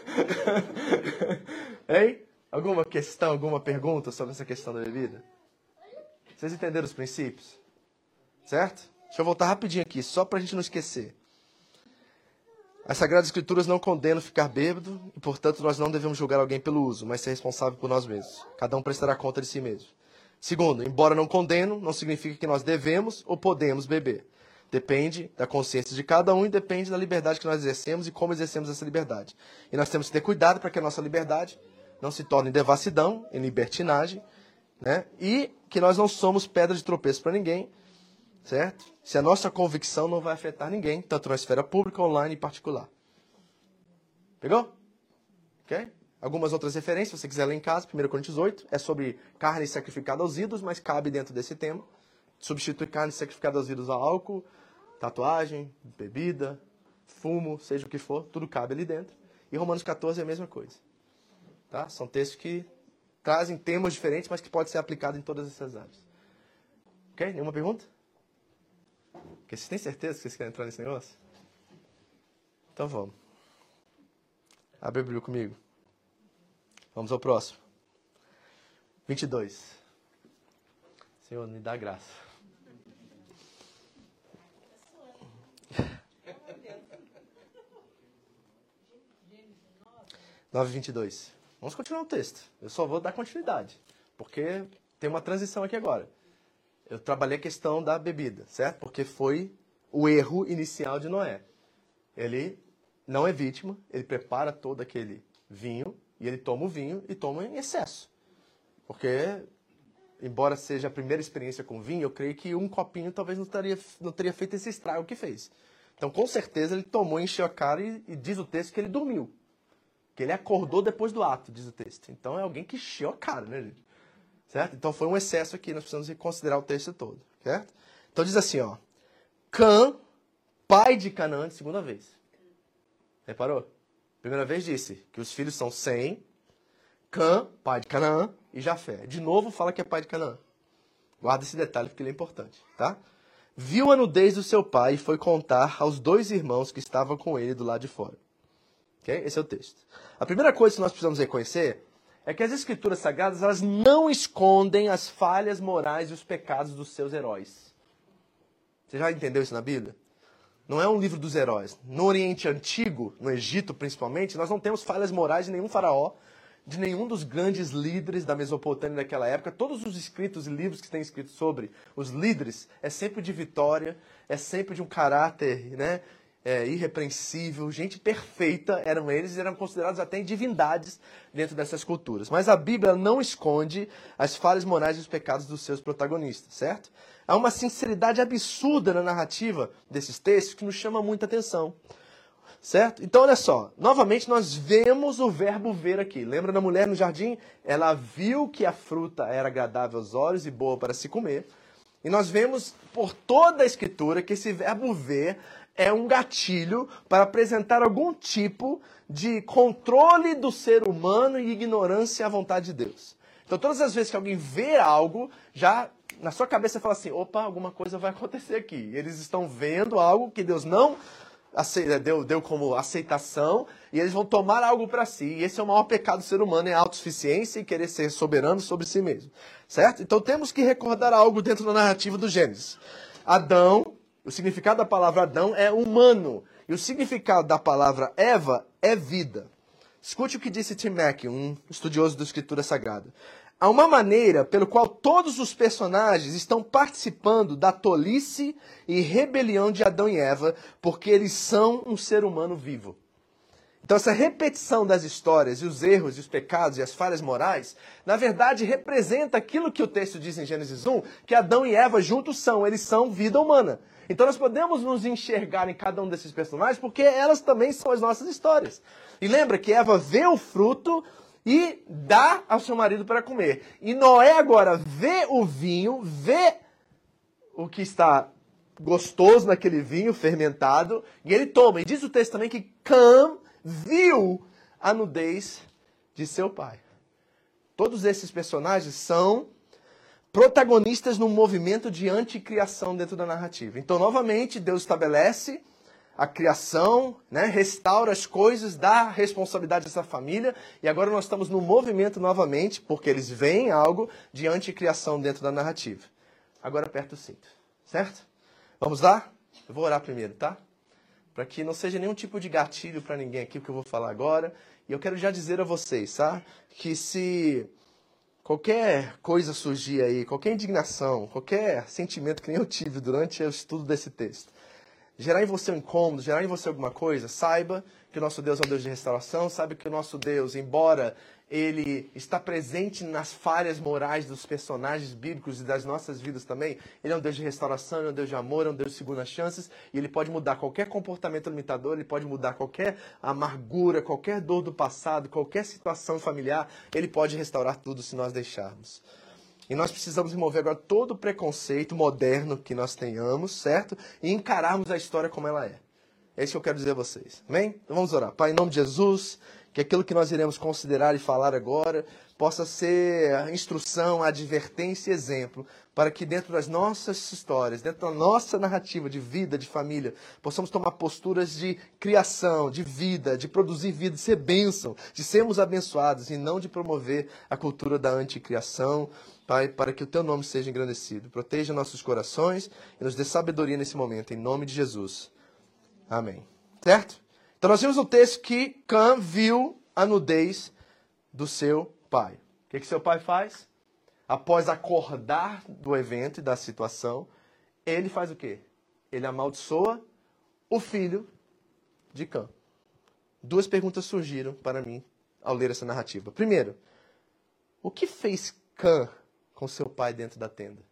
Hein? Alguma questão, alguma pergunta sobre essa questão da bebida? Vocês entenderam os princípios? Certo? Deixa eu voltar rapidinho aqui, só para a gente não esquecer. As Sagradas Escrituras não condenam ficar bêbado e, portanto, nós não devemos julgar alguém pelo uso, mas ser responsável por nós mesmos. Cada um prestará conta de si mesmo. Segundo, embora não condeno, não significa que nós devemos ou podemos beber. Depende da consciência de cada um e depende da liberdade que nós exercemos e como exercemos essa liberdade. E nós temos que ter cuidado para que a nossa liberdade não se torne em devassidão, em libertinagem, né? E que nós não somos pedra de tropeço para ninguém, certo? Se a nossa convicção não vai afetar ninguém, tanto na esfera pública, online e particular. Pegou? Ok? Algumas outras referências, se você quiser ler em casa, primeira Coríntios oito, é sobre carne sacrificada aos ídolos, mas cabe dentro desse tema. Substitui carne sacrificada aos ídolos a álcool, tatuagem, bebida, fumo, seja o que for, tudo cabe ali dentro. E Romanos catorze é a mesma coisa. Tá? São textos que trazem temas diferentes, mas que podem ser aplicados em todas essas áreas. Ok? Nenhuma pergunta? Porque vocês têm certeza que vocês querem entrar nesse negócio? Então vamos. Abre a Bíblia comigo. Vamos ao próximo. vinte e dois. Senhor, me dá graça. nove, vinte e dois. Vamos continuar o texto. Eu só vou dar continuidade, porque tem uma transição aqui agora. Eu trabalhei a questão da bebida, certo? Porque foi o erro inicial de Noé. Ele não é vítima, ele prepara todo aquele vinho, e ele toma o vinho e toma em excesso. Porque, embora seja a primeira experiência com vinho, eu creio que um copinho talvez não teria, não teria feito esse estrago que fez. Então, com certeza, ele tomou, encheu a cara e, e diz o texto que ele dormiu. Que ele acordou depois do ato, diz o texto. Então, é alguém que encheu a cara, né, gente? Certo? Então, foi um excesso aqui, nós precisamos considerar o texto todo, certo? Então, diz assim, ó. Cã, pai de Canaã, de segunda vez. Reparou? Primeira vez disse que os filhos são Sem, Cã, pai de Canaã, e Jafé. De novo fala que é pai de Canaã. Guarda esse detalhe porque ele é importante, tá? Viu a nudez do seu pai e foi contar aos dois irmãos que estavam com ele do lado de fora. Ok? Esse é o texto. A primeira coisa que nós precisamos reconhecer é que as escrituras sagradas, elas não escondem as falhas morais e os pecados dos seus heróis. Você já entendeu isso na Bíblia? Não é um livro dos heróis. No Oriente Antigo, no Egito principalmente, nós não temos falhas morais de nenhum faraó, de nenhum dos grandes líderes da Mesopotâmia daquela época. Todos os escritos e livros que têm escrito sobre os líderes é sempre de vitória, é sempre de um caráter, né, é, irrepreensível, gente perfeita eram eles, e eram considerados até divindades dentro dessas culturas. Mas a Bíblia não esconde as falhas morais e os pecados dos seus protagonistas, certo? Há uma sinceridade absurda na narrativa desses textos que nos chama muita atenção. Certo? Então, olha só. Novamente, nós vemos o verbo ver aqui. Lembra da mulher no jardim? Ela viu que a fruta era agradável aos olhos e boa para se comer. E nós vemos por toda a Escritura que esse verbo ver é um gatilho para apresentar algum tipo de controle do ser humano e ignorância à vontade de Deus. Então, todas as vezes que alguém vê algo, já na sua cabeça fala assim, opa, alguma coisa vai acontecer aqui. Eles estão vendo algo que Deus não Deu, deu como aceitação, e eles vão tomar algo para si. E esse é o maior pecado do ser humano, é a autossuficiência e querer ser soberano sobre si mesmo. Certo? Então temos que recordar algo dentro da narrativa do Gênesis. Adão, o significado da palavra Adão é humano. E o significado da palavra Eva é vida. Escute o que disse Tim Mack, um estudioso da Escritura Sagrada. Há uma maneira pelo qual todos os personagens estão participando da tolice e rebelião de Adão e Eva, porque eles são um ser humano vivo. Então essa repetição das histórias e os erros e os pecados e as falhas morais, na verdade representa aquilo que o texto diz em Gênesis um, que Adão e Eva juntos são, eles são vida humana. Então nós podemos nos enxergar em cada um desses personagens porque elas também são as nossas histórias. E lembra que Eva vê o fruto e dá ao seu marido para comer. E Noé agora vê o vinho, vê o que está gostoso naquele vinho fermentado, e ele toma. E diz o texto também que Cã viu a nudez de seu pai. Todos esses personagens são protagonistas num movimento de anticriação dentro da narrativa. Então, novamente, Deus estabelece a criação, né, restaura as coisas, dá responsabilidade a essa família, e agora nós estamos no movimento novamente, porque eles veem algo de anticriação dentro da narrativa. Agora aperta o cinto, certo? Vamos lá? Eu vou orar primeiro, tá? para que não seja nenhum tipo de gatilho para ninguém aqui o que eu vou falar agora. E eu quero já dizer a vocês, tá? Que se qualquer coisa surgir aí, qualquer indignação, qualquer sentimento que nem eu tive durante o estudo desse texto, gerar em você um incômodo, gerar em você alguma coisa, saiba que o nosso Deus é um Deus de restauração, saiba que o nosso Deus, embora ele está presente nas falhas morais dos personagens bíblicos e das nossas vidas também, ele é um Deus de restauração, ele é um Deus de amor, é um Deus de segundas chances, e ele pode mudar qualquer comportamento limitador, ele pode mudar qualquer amargura, qualquer dor do passado, qualquer situação familiar, ele pode restaurar tudo se nós deixarmos. E nós precisamos remover agora todo o preconceito moderno que nós tenhamos, certo? E encararmos a história como ela é. É isso que eu quero dizer a vocês. Amém? Então vamos orar. Pai, em nome de Jesus, que aquilo que nós iremos considerar e falar agora possa ser instrução, advertência e exemplo, para que dentro das nossas histórias, dentro da nossa narrativa de vida, de família, possamos tomar posturas de criação, de vida, de produzir vida, de ser bênção, de sermos abençoados e não de promover a cultura da anticriação. Pai, para que o teu nome seja engrandecido. Proteja nossos corações e nos dê sabedoria nesse momento, em nome de Jesus. Amém. Certo? Então nós vimos um texto que Cã viu a nudez do seu pai. O que, que seu pai faz? Após acordar do evento e da situação, ele faz o quê? Ele amaldiçoa o filho de Cã. Duas perguntas surgiram para mim ao ler essa narrativa. Primeiro, o que fez Cã com seu pai dentro da tenda?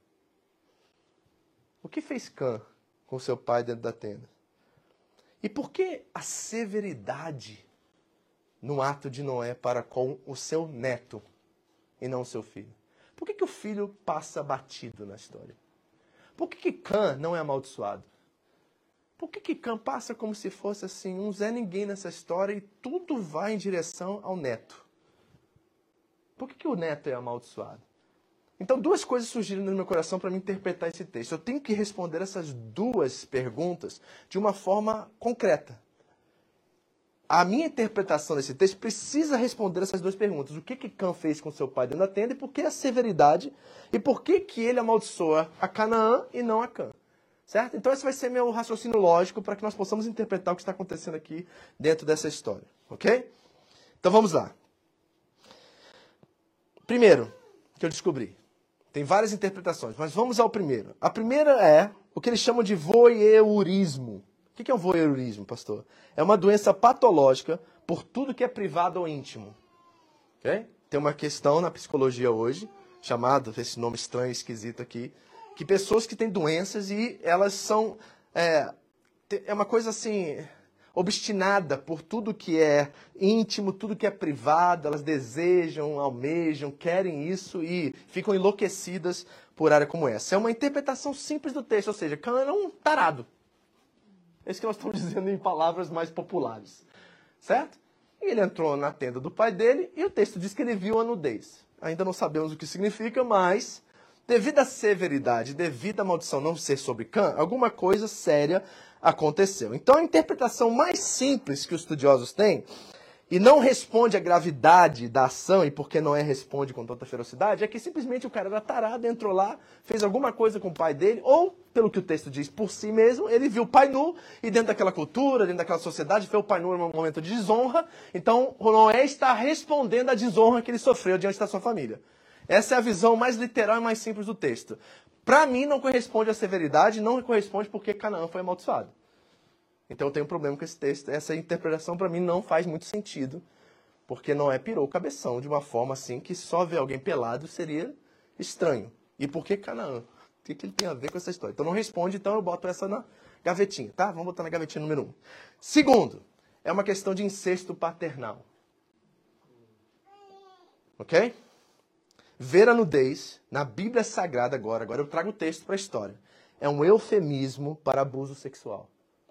O que fez Cã com seu pai dentro da tenda? E por que a severidade no ato de Noé para com o seu neto e não o seu filho? Por que, que o filho passa batido na história? Por que, que Cã não é amaldiçoado? Por que, que Cã passa como se fosse assim, um Zé Ninguém nessa história e tudo vai em direção ao neto? Por que, que o neto é amaldiçoado? Então, duas coisas surgiram no meu coração para me interpretar esse texto. Eu tenho que responder essas duas perguntas de uma forma concreta. A minha interpretação desse texto precisa responder essas duas perguntas. O que que Cã fez com seu pai dentro da tenda e por que a severidade? E por que que ele amaldiçoa a Canaã e não a Cã? Certo? Então, esse vai ser meu raciocínio lógico para que nós possamos interpretar o que está acontecendo aqui dentro dessa história. Ok? Então, vamos lá. Primeiro, que eu descobri. Tem várias interpretações, mas vamos ao primeiro. A primeira é o que eles chamam de voyeurismo. O que é um voyeurismo, pastor? É uma doença patológica por tudo que é privado ou íntimo. Okay? Tem uma questão na psicologia hoje, chamado, esse nome estranho, esquisito aqui, que pessoas que têm doenças e elas são... É, é uma coisa assim... obstinada por tudo que é íntimo, tudo que é privado, elas desejam, almejam, querem isso e ficam enlouquecidas por área como essa. É uma interpretação simples do texto, ou seja, Cã era um tarado. É isso que nós estamos dizendo em palavras mais populares. Certo? E ele entrou na tenda do pai dele e o texto diz que ele viu a nudez. Ainda não sabemos o que significa, mas devido à severidade, devido à maldição não ser sobre Cã, alguma coisa séria aconteceu. Então a interpretação mais simples que os estudiosos têm, e não responde à gravidade da ação e porque Noé responde com tanta ferocidade, é que simplesmente o cara era tarado, entrou lá, fez alguma coisa com o pai dele, ou, pelo que o texto diz, por si mesmo, ele viu o pai nu, e dentro daquela cultura, dentro daquela sociedade, foi o pai nu em um momento de desonra, então Noé está respondendo à desonra que ele sofreu diante da sua família. Essa é a visão mais literal e mais simples do texto. Para mim, não corresponde à severidade, não corresponde porque Canaã foi amaldiçoado. Então eu tenho um problema com esse texto. Essa interpretação para mim não faz muito sentido, porque Noé pirou o cabeção de uma forma assim que só ver alguém pelado seria estranho. E por que Canaã? O que, que ele tem a ver com essa história? Então não responde, então eu boto essa na gavetinha, tá? Vamos botar na gavetinha número um. Segundo, é uma questão de incesto paternal. Ok? Ver a nudez na Bíblia Sagrada agora, agora eu trago o texto para a história, é um eufemismo para abuso sexual.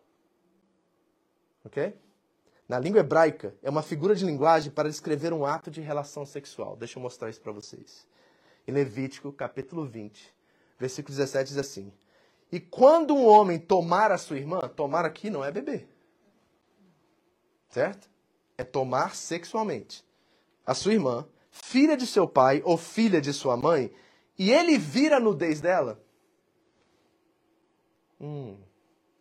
Ok? Na língua hebraica, é uma figura de linguagem para descrever um ato de relação sexual. Deixa eu mostrar isso para vocês. Em Levítico, capítulo vinte, versículo dezessete, diz assim: e quando um homem tomar a sua irmã, tomar aqui não é beber. Certo? É tomar sexualmente a sua irmã, filha de seu pai ou filha de sua mãe, e ele vira a nudez dela. Hum.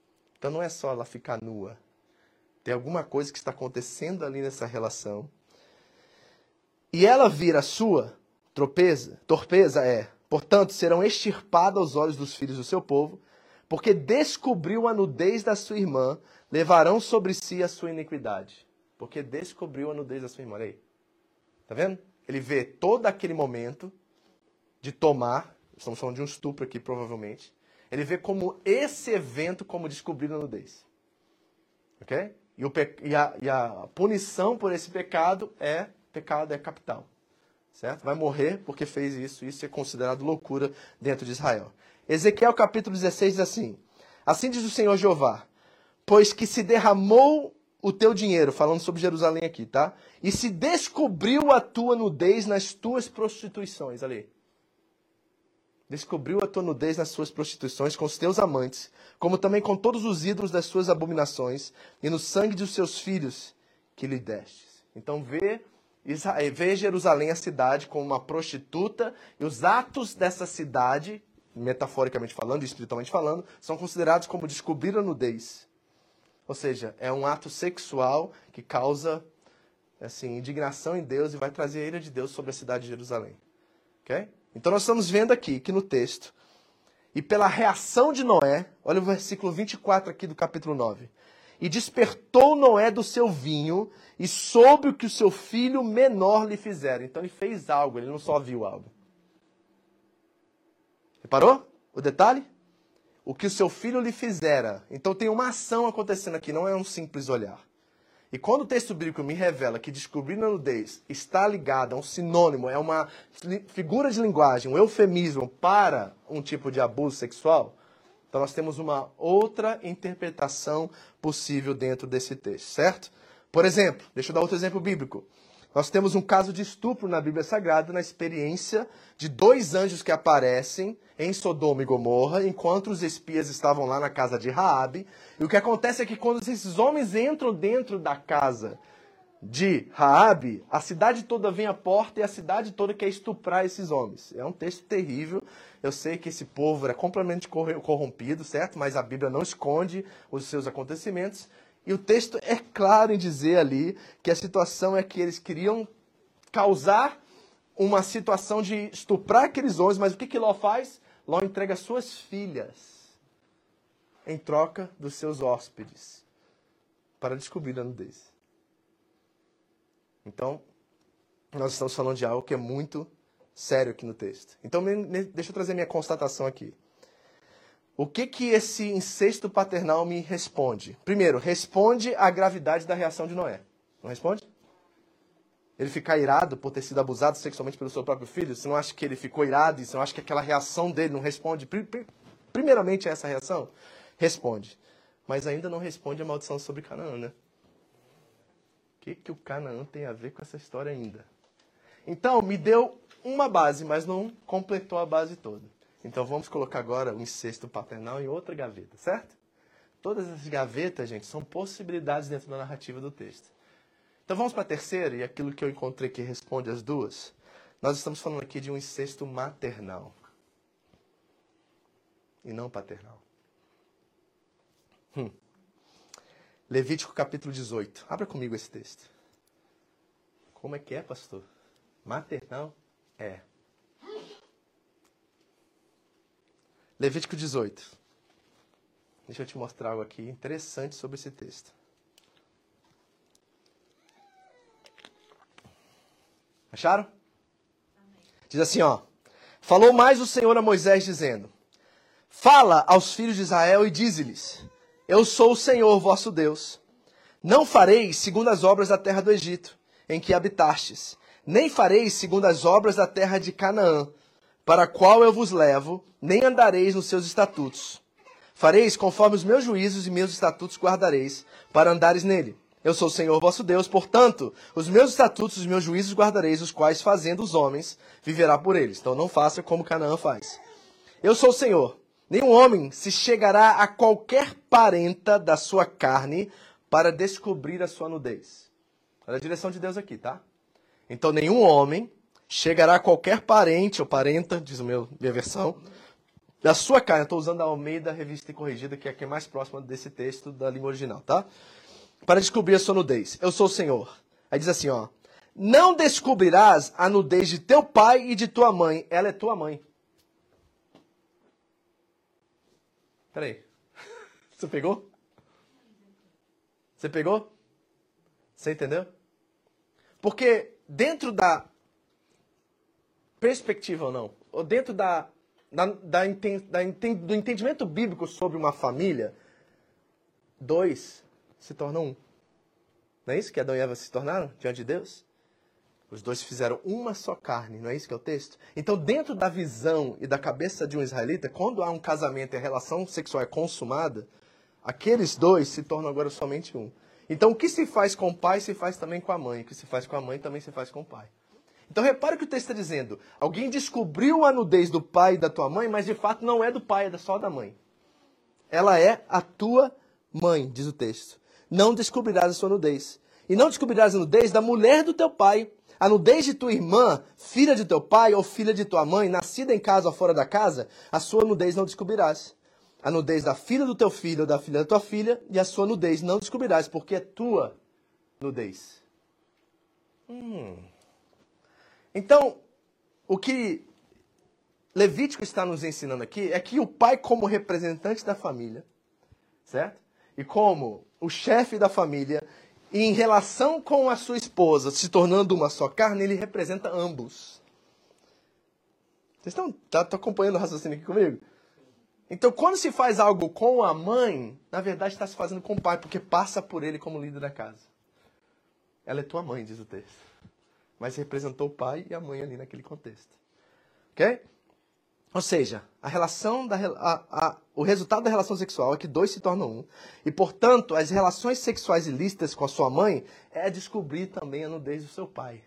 Então não é só ela ficar nua. Tem alguma coisa que está acontecendo ali nessa relação. E ela vir a sua tropeza, torpeza é, portanto, serão extirpadas aos olhos dos filhos do seu povo, porque descobriu a nudez da sua irmã, levarão sobre si a sua iniquidade. Porque descobriu a nudez da sua irmã. Olha aí. Tá vendo? Ele vê todo aquele momento de tomar, estamos falando de um estupro aqui provavelmente, ele vê como esse evento como descobrir a nudez. Ok? E, o pe... e, a, e a punição por esse pecado é, pecado é capital. Certo? Vai morrer porque fez isso, isso é considerado loucura dentro de Israel. Ezequiel capítulo dezesseis diz assim, assim diz o Senhor Jeová, pois que se derramou o teu dinheiro, falando sobre Jerusalém aqui, tá? E se descobriu a tua nudez nas tuas prostituições, ali. Descobriu a tua nudez nas suas prostituições com os teus amantes, como também com todos os ídolos das suas abominações, e no sangue dos seus filhos que lhe destes. Então vê, Israel, vê Jerusalém, a cidade, como uma prostituta, e os atos dessa cidade, metaforicamente falando e espiritualmente falando, são considerados como descobrir a nudez. Ou seja, é um ato sexual que causa assim, indignação em Deus e vai trazer a ira de Deus sobre a cidade de Jerusalém. Okay? Então nós estamos vendo aqui, que no texto, e pela reação de Noé, olha o versículo vinte e quatro aqui do capítulo nove. E despertou Noé do seu vinho e soube o que o seu filho menor lhe fizera. Então ele fez algo, ele não só viu algo. Reparou o detalhe? O que o seu filho lhe fizera. Então tem uma ação acontecendo aqui, não é um simples olhar. E quando o texto bíblico me revela que descobrir a nudez está ligado a um sinônimo, é uma figura de linguagem, um eufemismo para um tipo de abuso sexual, então nós temos uma outra interpretação possível dentro desse texto, certo? Por exemplo, deixa eu dar outro exemplo bíblico. Nós temos um caso de estupro na Bíblia Sagrada, na experiência de dois anjos que aparecem em Sodoma e Gomorra, enquanto os espias estavam lá na casa de Raabe. E o que acontece é que quando esses homens entram dentro da casa de Raabe, a cidade toda vem à porta e a cidade toda quer estuprar esses homens. É um texto terrível. Eu sei que esse povo era completamente corrompido, certo? Mas a Bíblia não esconde os seus acontecimentos. E o texto é claro em dizer ali que a situação é que eles queriam causar uma situação de estuprar aqueles homens, mas o que que Ló faz? Ló entrega suas filhas em troca dos seus hóspedes para descobrir a nudez. Então, nós estamos falando de algo que é muito sério aqui no texto. Então, deixa eu trazer minha constatação aqui. O que que esse incesto paternal me responde? Primeiro, responde à gravidade da reação de Noé. Não responde? Ele ficar irado por ter sido abusado sexualmente pelo seu próprio filho? Você não acha que ele ficou irado? Você não acha que aquela reação dele não responde? Primeiramente, essa reação? Responde. Mas ainda não responde a maldição sobre Canaã, né? O que que o Canaã tem a ver com essa história ainda? Então, me deu uma base, mas não completou a base toda. Então vamos colocar agora o incesto paternal em outra gaveta, certo? Todas as gavetas, gente, são possibilidades dentro da narrativa do texto. Então vamos para a terceira, e aquilo que eu encontrei que responde as duas. Nós estamos falando aqui de um incesto maternal. E não paternal. Hum. Levítico capítulo dezoito. Abra comigo esse texto. Como é que é, pastor? Maternal? É. Levítico dezoito. Deixa eu te mostrar algo aqui interessante sobre esse texto. Acharam? Diz assim, ó. Falou mais o Senhor a Moisés, dizendo: Fala aos filhos de Israel e dize-lhes: Eu sou o Senhor, vosso Deus. Não fareis segundo as obras da terra do Egito, em que habitastes, nem fareis segundo as obras da terra de Canaã, para a qual eu vos levo, nem andareis nos seus estatutos. Fareis conforme os meus juízos e meus estatutos guardareis, para andares nele. Eu sou o Senhor vosso Deus, portanto, os meus estatutos e os meus juízos guardareis, os quais, fazendo os homens, viverá por eles. Então não faça como Canaã faz. Eu sou o Senhor. Nenhum homem se chegará a qualquer parenta da sua carne para descobrir a sua nudez. Olha a direção de Deus aqui, tá? Então nenhum homem chegará a qualquer parente ou parenta, diz o meu, minha versão, da sua carne. Eu estou usando a Almeida Revista e Corrigida, que é a que é mais próxima desse texto da língua original, tá? Para descobrir a sua nudez. Eu sou o Senhor. Aí diz assim, ó. Não descobrirás a nudez de teu pai e de tua mãe. Ela é tua mãe. Peraí. Você pegou? Você pegou? Você entendeu? Porque dentro da perspectiva ou não, ou dentro da, da, da, da, do entendimento bíblico sobre uma família, dois se tornam um. Não é isso que Adão e Eva se tornaram diante de Deus? Os dois fizeram uma só carne, não é isso que é o texto? Então, dentro da visão e da cabeça de um israelita, quando há um casamento e a relação sexual é consumada, aqueles dois se tornam agora somente um. Então, o que se faz com o pai, se faz também com a mãe. O que se faz com a mãe, também se faz com o pai. Então, repare o que o texto está dizendo. Alguém descobriu a nudez do pai e da tua mãe, mas de fato não é do pai, é só da mãe. Ela é a tua mãe, diz o texto. Não descobrirás a sua nudez. E não descobrirás a nudez da mulher do teu pai, a nudez de tua irmã, filha de teu pai ou filha de tua mãe, nascida em casa ou fora da casa, a sua nudez não descobrirás. A nudez da filha do teu filho ou da filha da tua filha, e a sua nudez não descobrirás, porque é tua nudez. Hum. Então, o que Levítico está nos ensinando aqui é que o pai, como representante da família, certo? E como o chefe da família, e em relação com a sua esposa, se tornando uma só carne, ele representa ambos. Vocês estão tá, tá acompanhando o raciocínio aqui comigo? Então, quando se faz algo com a mãe, na verdade está se fazendo com o pai, porque passa por ele como líder da casa. Ela é tua mãe, diz o texto. Mas representou o pai e a mãe ali naquele contexto. Ok? Ou seja, a relação da, a, a, o resultado da relação sexual é que dois se tornam um. E, portanto, as relações sexuais ilícitas com a sua mãe é descobrir também a nudez do seu pai.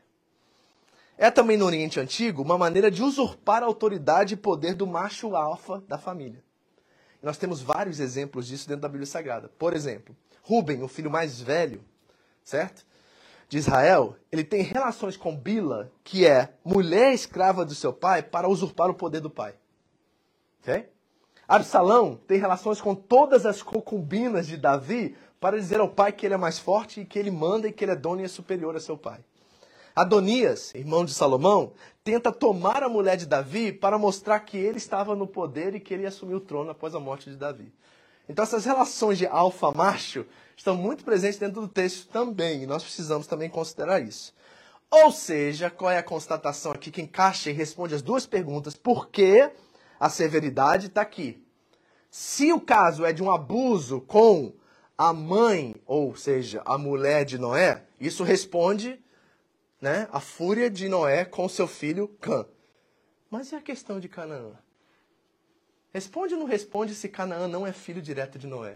É também no Oriente Antigo uma maneira de usurpar a autoridade e poder do macho alfa da família. Nós temos vários exemplos disso dentro da Bíblia Sagrada. Por exemplo, Rúben, o filho mais velho, certo? De Israel, ele tem relações com Bila, que é mulher escrava do seu pai, para usurpar o poder do pai. Okay? Absalão tem relações com todas as concubinas de Davi, para dizer ao pai que ele é mais forte e que ele manda e que ele é dono e é superior a seu pai. Adonias, irmão de Salomão, tenta tomar a mulher de Davi para mostrar que ele estava no poder e que ele ia assumir o trono após a morte de Davi. Então essas relações de alfa-macho estão muito presentes dentro do texto também, e nós precisamos também considerar isso. Ou seja, qual é a constatação aqui que encaixa e responde as duas perguntas? Por que a severidade está aqui? Se o caso é de um abuso com a mãe, ou seja, a mulher de Noé, isso responde, né, a fúria de Noé com seu filho Cã. Mas e a questão de Canaã? Responde ou não responde se Canaã não é filho direto de Noé?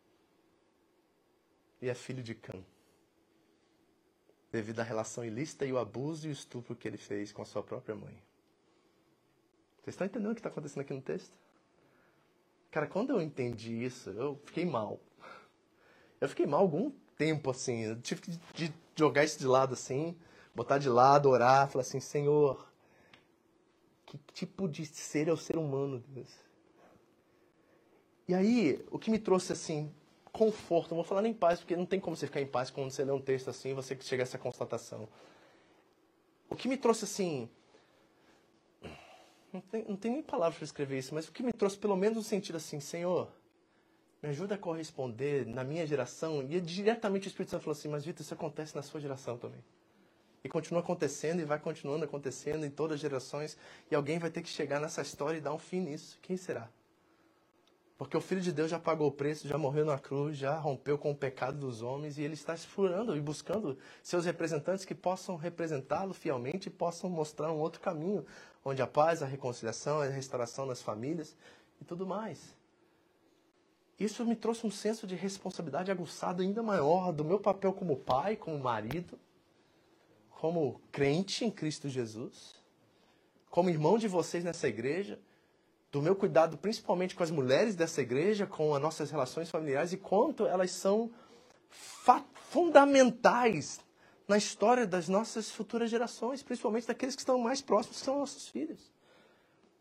E é filho de Cã. Devido à relação ilícita e o abuso e o estupro que ele fez com a sua própria mãe. Vocês estão entendendo o que está acontecendo aqui no texto? Cara, quando eu entendi isso, eu fiquei mal. Eu fiquei mal algum tempo, assim. Eu tive que de jogar isso de lado, assim, botar de lado, orar, falar assim, Senhor, que tipo de ser é o ser humano, Deus? E aí, o que me trouxe, assim, conforto, não vou falar nem paz, porque não tem como você ficar em paz quando você lê um texto assim, você chega a essa constatação. O que me trouxe, assim, não tem, não tem nem palavras para escrever isso, mas o que me trouxe pelo menos no sentido assim, Senhor, me ajuda a corresponder na minha geração. E diretamente o Espírito Santo falou assim, mas Vitor, isso acontece na sua geração também. E continua acontecendo e vai continuando acontecendo em todas as gerações. E alguém vai ter que chegar nessa história e dar um fim nisso. Quem será? Porque o Filho de Deus já pagou o preço, já morreu na cruz, já rompeu com o pecado dos homens e ele está explorando e buscando seus representantes que possam representá-lo fielmente e possam mostrar um outro caminho, onde a paz, a reconciliação, a restauração nas famílias e tudo mais. Isso me trouxe um senso de responsabilidade aguçado ainda maior do meu papel como pai, como marido, como crente em Cristo Jesus, como irmão de vocês nessa igreja, do meu cuidado principalmente com as mulheres dessa igreja, com as nossas relações familiares e quanto elas são fundamentais na história das nossas futuras gerações, principalmente daqueles que estão mais próximos, que são nossos filhos.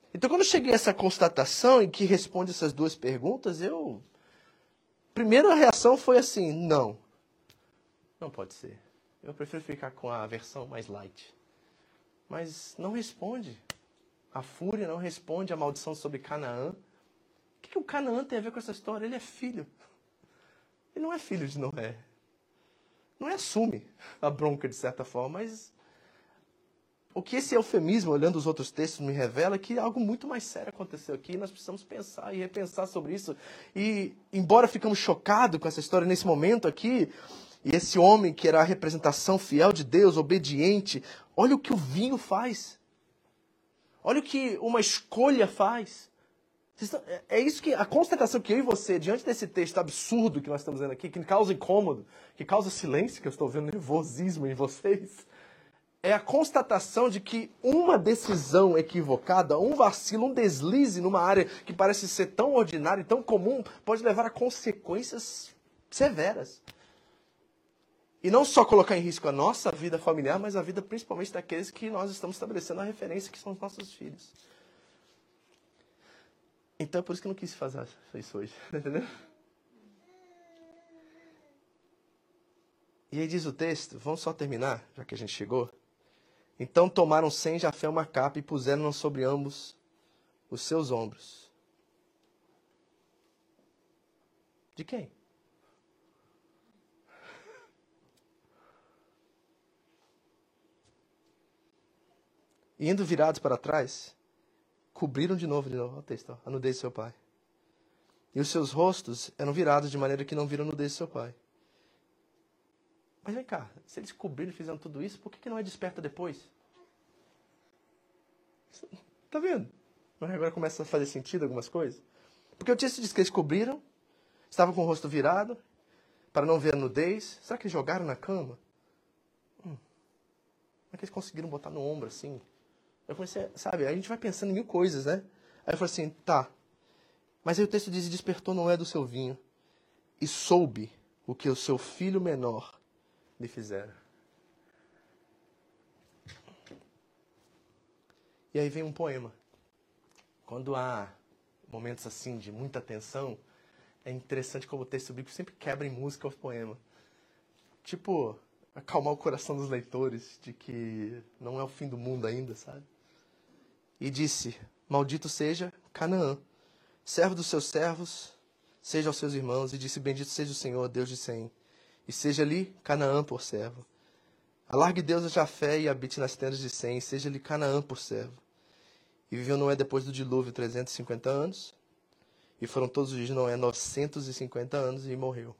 Então, quando eu cheguei a essa constatação e que responde essas duas perguntas, eu... Primeira reação foi assim, não. Não pode ser. Eu prefiro ficar com a versão mais light. Mas não responde. A fúria não responde à maldição sobre Canaã. O que, que o Canaã tem a ver com essa história? Ele é filho. Ele não é filho de Noé. Não é assume a bronca de certa forma, mas o que esse eufemismo, olhando os outros textos, me revela é que algo muito mais sério aconteceu aqui. Nós precisamos pensar e repensar sobre isso. E, embora ficamos chocados com essa história nesse momento aqui, e esse homem que era a representação fiel de Deus, obediente, olha o que o vinho faz. Olha o que uma escolha faz. É isso que a constatação que eu e você, diante desse texto absurdo que nós estamos vendo aqui, que causa incômodo, que causa silêncio, que eu estou vendo nervosismo em vocês, é a constatação de que uma decisão equivocada, um vacilo, um deslize numa área que parece ser tão ordinária e tão comum, pode levar a consequências severas. E não só colocar em risco a nossa vida familiar, mas a vida principalmente daqueles que nós estamos estabelecendo a referência, que são os nossos filhos. Então é por isso que eu não quis fazer isso hoje, entendeu? E aí diz o texto, vamos só terminar, já que a gente chegou. Então tomaram Sem, Jafé uma capa e puseram-na sobre ambos os seus ombros. De quem? E indo virados para trás, cobriram de novo, de novo, olha o texto, ó, a nudez de seu pai. E os seus rostos eram virados de maneira que não viram a nudez de seu pai. Mas vem cá, se eles cobriram e fizeram tudo isso, por que, que não é desperta depois? Tá vendo? Mas agora começa a fazer sentido algumas coisas. Porque o texto diz que eles cobriram, estavam com o rosto virado, para não ver a nudez. Será que eles jogaram na cama? Hum. Como é que eles conseguiram botar no ombro assim? Eu comecei, sabe, a gente vai pensando em mil coisas, né? Aí eu falei assim, tá. Mas aí o texto diz, e despertou Noé do seu vinho, e soube o que o seu filho menor lhe fizera. E aí vem um poema. Quando há momentos assim de muita tensão, é interessante como o texto bíblico sempre quebra em música o poema. Tipo, acalmar o coração dos leitores de que não é o fim do mundo ainda, sabe? E disse, maldito seja Canaã, servo dos seus servos, seja aos seus irmãos. E disse, bendito seja o Senhor, Deus de Sem, e seja-lhe Canaã por servo. Alargue Deus a Jafé e habite nas tendas de Sem, e seja-lhe Canaã por servo. E viveu Noé depois do dilúvio trezentos e cinquenta anos, e foram todos os dias de Noé novecentos e cinquenta anos, e morreu.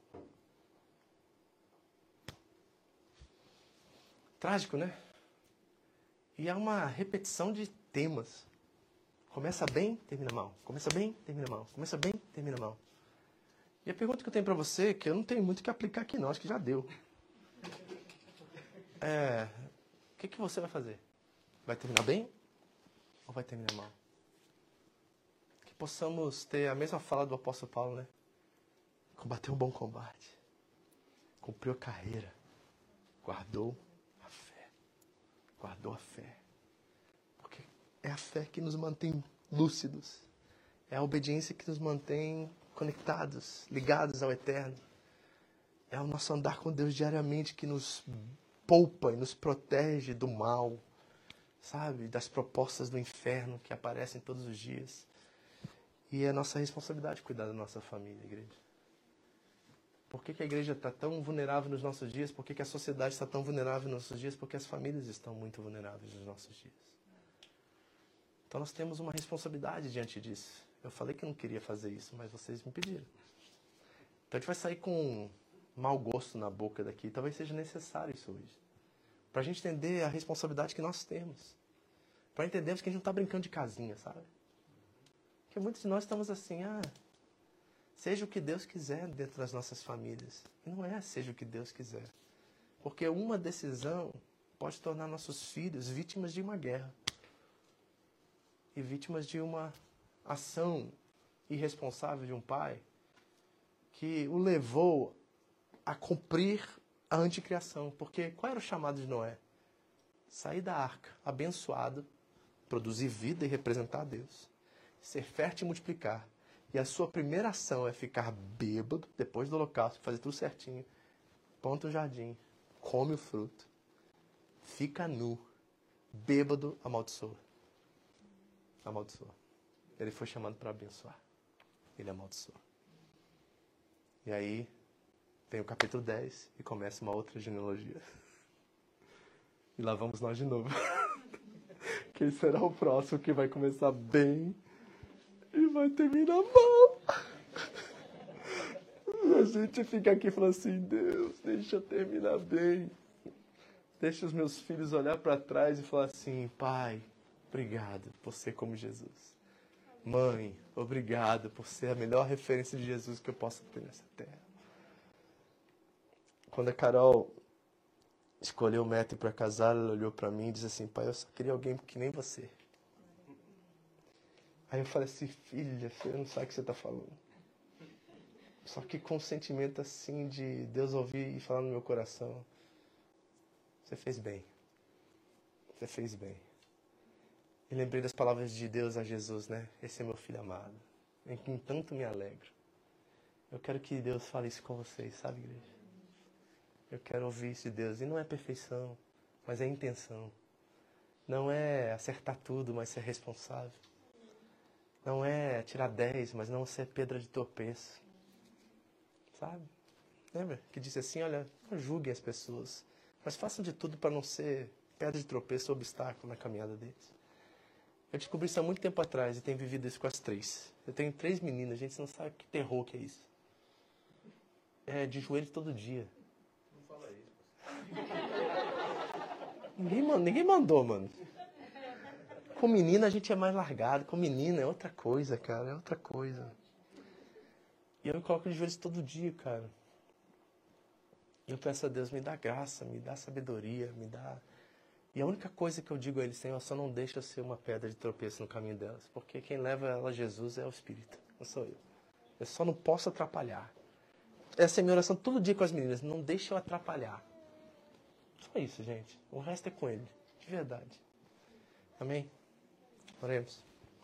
Trágico, né? E há uma repetição de temas. Começa bem, termina mal. Começa bem, termina mal. Começa bem, termina mal. E a pergunta que eu tenho para você, que eu não tenho muito o que aplicar aqui não, acho que já deu. É, o que, que você vai fazer? Vai terminar bem ou vai terminar mal? Que possamos ter a mesma fala do apóstolo Paulo, né? Combateu um bom combate. Cumpriu a carreira. Guardou a fé. Guardou a fé. Porque é a fé que nos mantém lúcidos. É a obediência que nos mantém conectados, ligados ao eterno. É o nosso andar com Deus diariamente que nos poupa e nos protege do mal, sabe? Das propostas do inferno que aparecem todos os dias. E é nossa responsabilidade cuidar da nossa família, igreja. Por que, que a igreja está tão vulnerável nos nossos dias? Por que, que a sociedade está tão vulnerável nos nossos dias? Porque as famílias estão muito vulneráveis nos nossos dias. Então nós temos uma responsabilidade diante disso. Eu falei que eu não queria fazer isso, mas vocês me pediram. Então a gente vai sair com mau gosto na boca daqui. Talvez seja necessário isso hoje. Para a gente entender a responsabilidade que nós temos. Para entendermos que a gente não está brincando de casinha, sabe? Porque muitos de nós estamos assim, ah, seja o que Deus quiser dentro das nossas famílias. E não é seja o que Deus quiser. Porque uma decisão pode tornar nossos filhos vítimas de uma guerra. E vítimas de uma ação irresponsável de um pai que o levou a cumprir a anticriação. Porque qual era o chamado de Noé? Sair da arca, abençoado, produzir vida e representar a Deus. Ser fértil e multiplicar. E a sua primeira ação é ficar bêbado, depois do holocausto, fazer tudo certinho. Planta o jardim, come o fruto, fica nu, bêbado, amaldiçoa. Amaldiçoa. Ele foi chamado para abençoar. Ele amaldiçoa. E aí, vem o capítulo dez e começa uma outra genealogia. E lá vamos nós de novo. Quem será o próximo que vai começar bem e vai terminar mal? E a gente fica aqui falando assim, Deus, deixa eu terminar bem. Deixa os meus filhos olhar para trás e falar assim, Pai, obrigado por ser como Jesus. Mãe, obrigado por ser a melhor referência de Jesus que eu possa ter nessa terra. Quando a Carol escolheu o Matthew para casar, ela olhou para mim e disse assim, pai, eu só queria alguém que nem você. Aí eu falei assim, filha, você não sabe o que você está falando. Só que com um sentimento assim de Deus ouvir e falar no meu coração, você fez bem. Você fez bem. E lembrei das palavras de Deus a Jesus, né? Esse é meu filho amado, em quem tanto me alegro. Eu quero que Deus fale isso com vocês, sabe, igreja? Eu quero ouvir isso de Deus. E não é perfeição, mas é intenção. Não é acertar tudo, mas ser responsável. Não é tirar dez, mas não ser pedra de tropeço. Sabe? Lembra que disse assim, olha, não julguem as pessoas, mas façam de tudo para não ser pedra de tropeço ou obstáculo na caminhada deles. Eu descobri isso há muito tempo atrás e tenho vivido isso com as três. Eu tenho três meninas, gente, você não sabe que terror que é isso. É de joelho todo dia. Não fala isso. Ninguém, ninguém mandou, mano. Com menina a gente é mais largado, com menina é outra coisa, cara, é outra coisa. E eu me coloco de joelhos todo dia, cara. E eu peço a Deus, me dá graça, me dá sabedoria, me dá... E a única coisa que eu digo a eles, Senhor, só não deixa eu ser uma pedra de tropeço no caminho delas. Porque quem leva ela a Jesus é o Espírito, não sou eu. Eu só não posso atrapalhar. Essa é a minha oração todo dia com as meninas. Não deixa eu atrapalhar. Só isso, gente. O resto é com ele. De verdade. Amém? Oremos.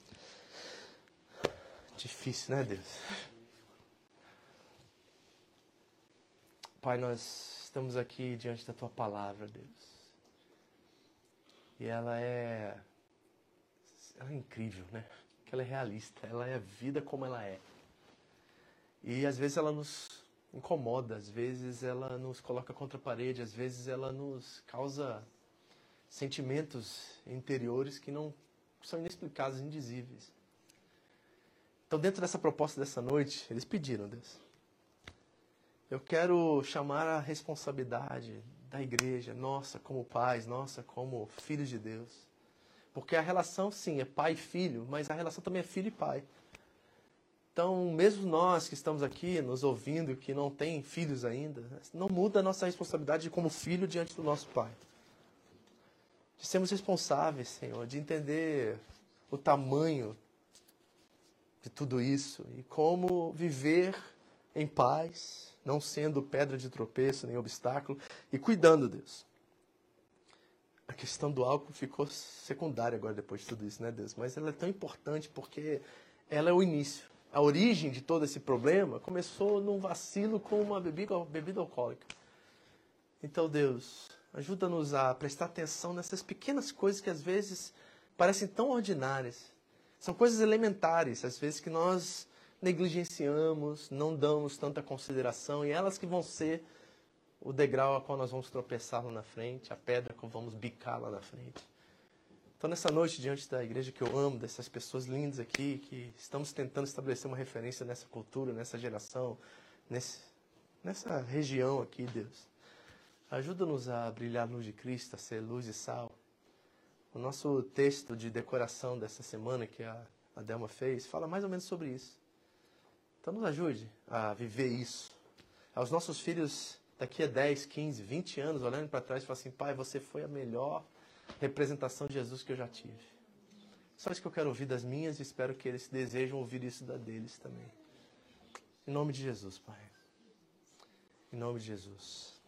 Difícil, né, Deus? Pai, nós estamos aqui diante da Tua palavra, Deus. E ela é, ela é incrível, né? Porque ela é realista, ela é a vida como ela é. E às vezes ela nos incomoda, às vezes ela nos coloca contra a parede, às vezes ela nos causa sentimentos interiores que não são inexplicáveis, indizíveis. Então, dentro dessa proposta dessa noite, eles pediram, Deus, eu quero chamar a responsabilidade da igreja, nossa como pais, nossa como filhos de Deus. Porque a relação, sim, é pai e filho, mas a relação também é filho e pai. Então, mesmo nós que estamos aqui nos ouvindo, que não tem filhos ainda, não muda a nossa responsabilidade como filho diante do nosso pai. De sermos responsáveis, Senhor, de entender o tamanho de tudo isso e como viver em paz, não sendo pedra de tropeço nem obstáculo, e cuidando, Deus. A questão do álcool ficou secundária agora depois de tudo isso, né, Deus? Mas ela é tão importante porque ela é o início. A origem de todo esse problema começou num vacilo com uma bebida, bebida alcoólica. Então, Deus, ajuda-nos a prestar atenção nessas pequenas coisas que às vezes parecem tão ordinárias. São coisas elementares, às vezes, que nós negligenciamos, não damos tanta consideração, e elas que vão ser o degrau a qual nós vamos tropeçar lá na frente, a pedra que vamos bicar lá na frente. Então, nessa noite, diante da igreja que eu amo, dessas pessoas lindas aqui, que estamos tentando estabelecer uma referência nessa cultura, nessa geração, nesse, nessa região aqui, Deus, ajuda-nos a brilhar a luz de Cristo, a ser luz e sal. O nosso texto de decoração dessa semana que a Adelma fez, fala mais ou menos sobre isso. Então nos ajude a viver isso. Aos nossos filhos, daqui a dez, quinze, vinte anos, olhando para trás, falam assim, pai, você foi a melhor representação de Jesus que eu já tive. Só isso que eu quero ouvir das minhas e espero que eles desejam ouvir isso da deles também. Em nome de Jesus, Pai. Em nome de Jesus.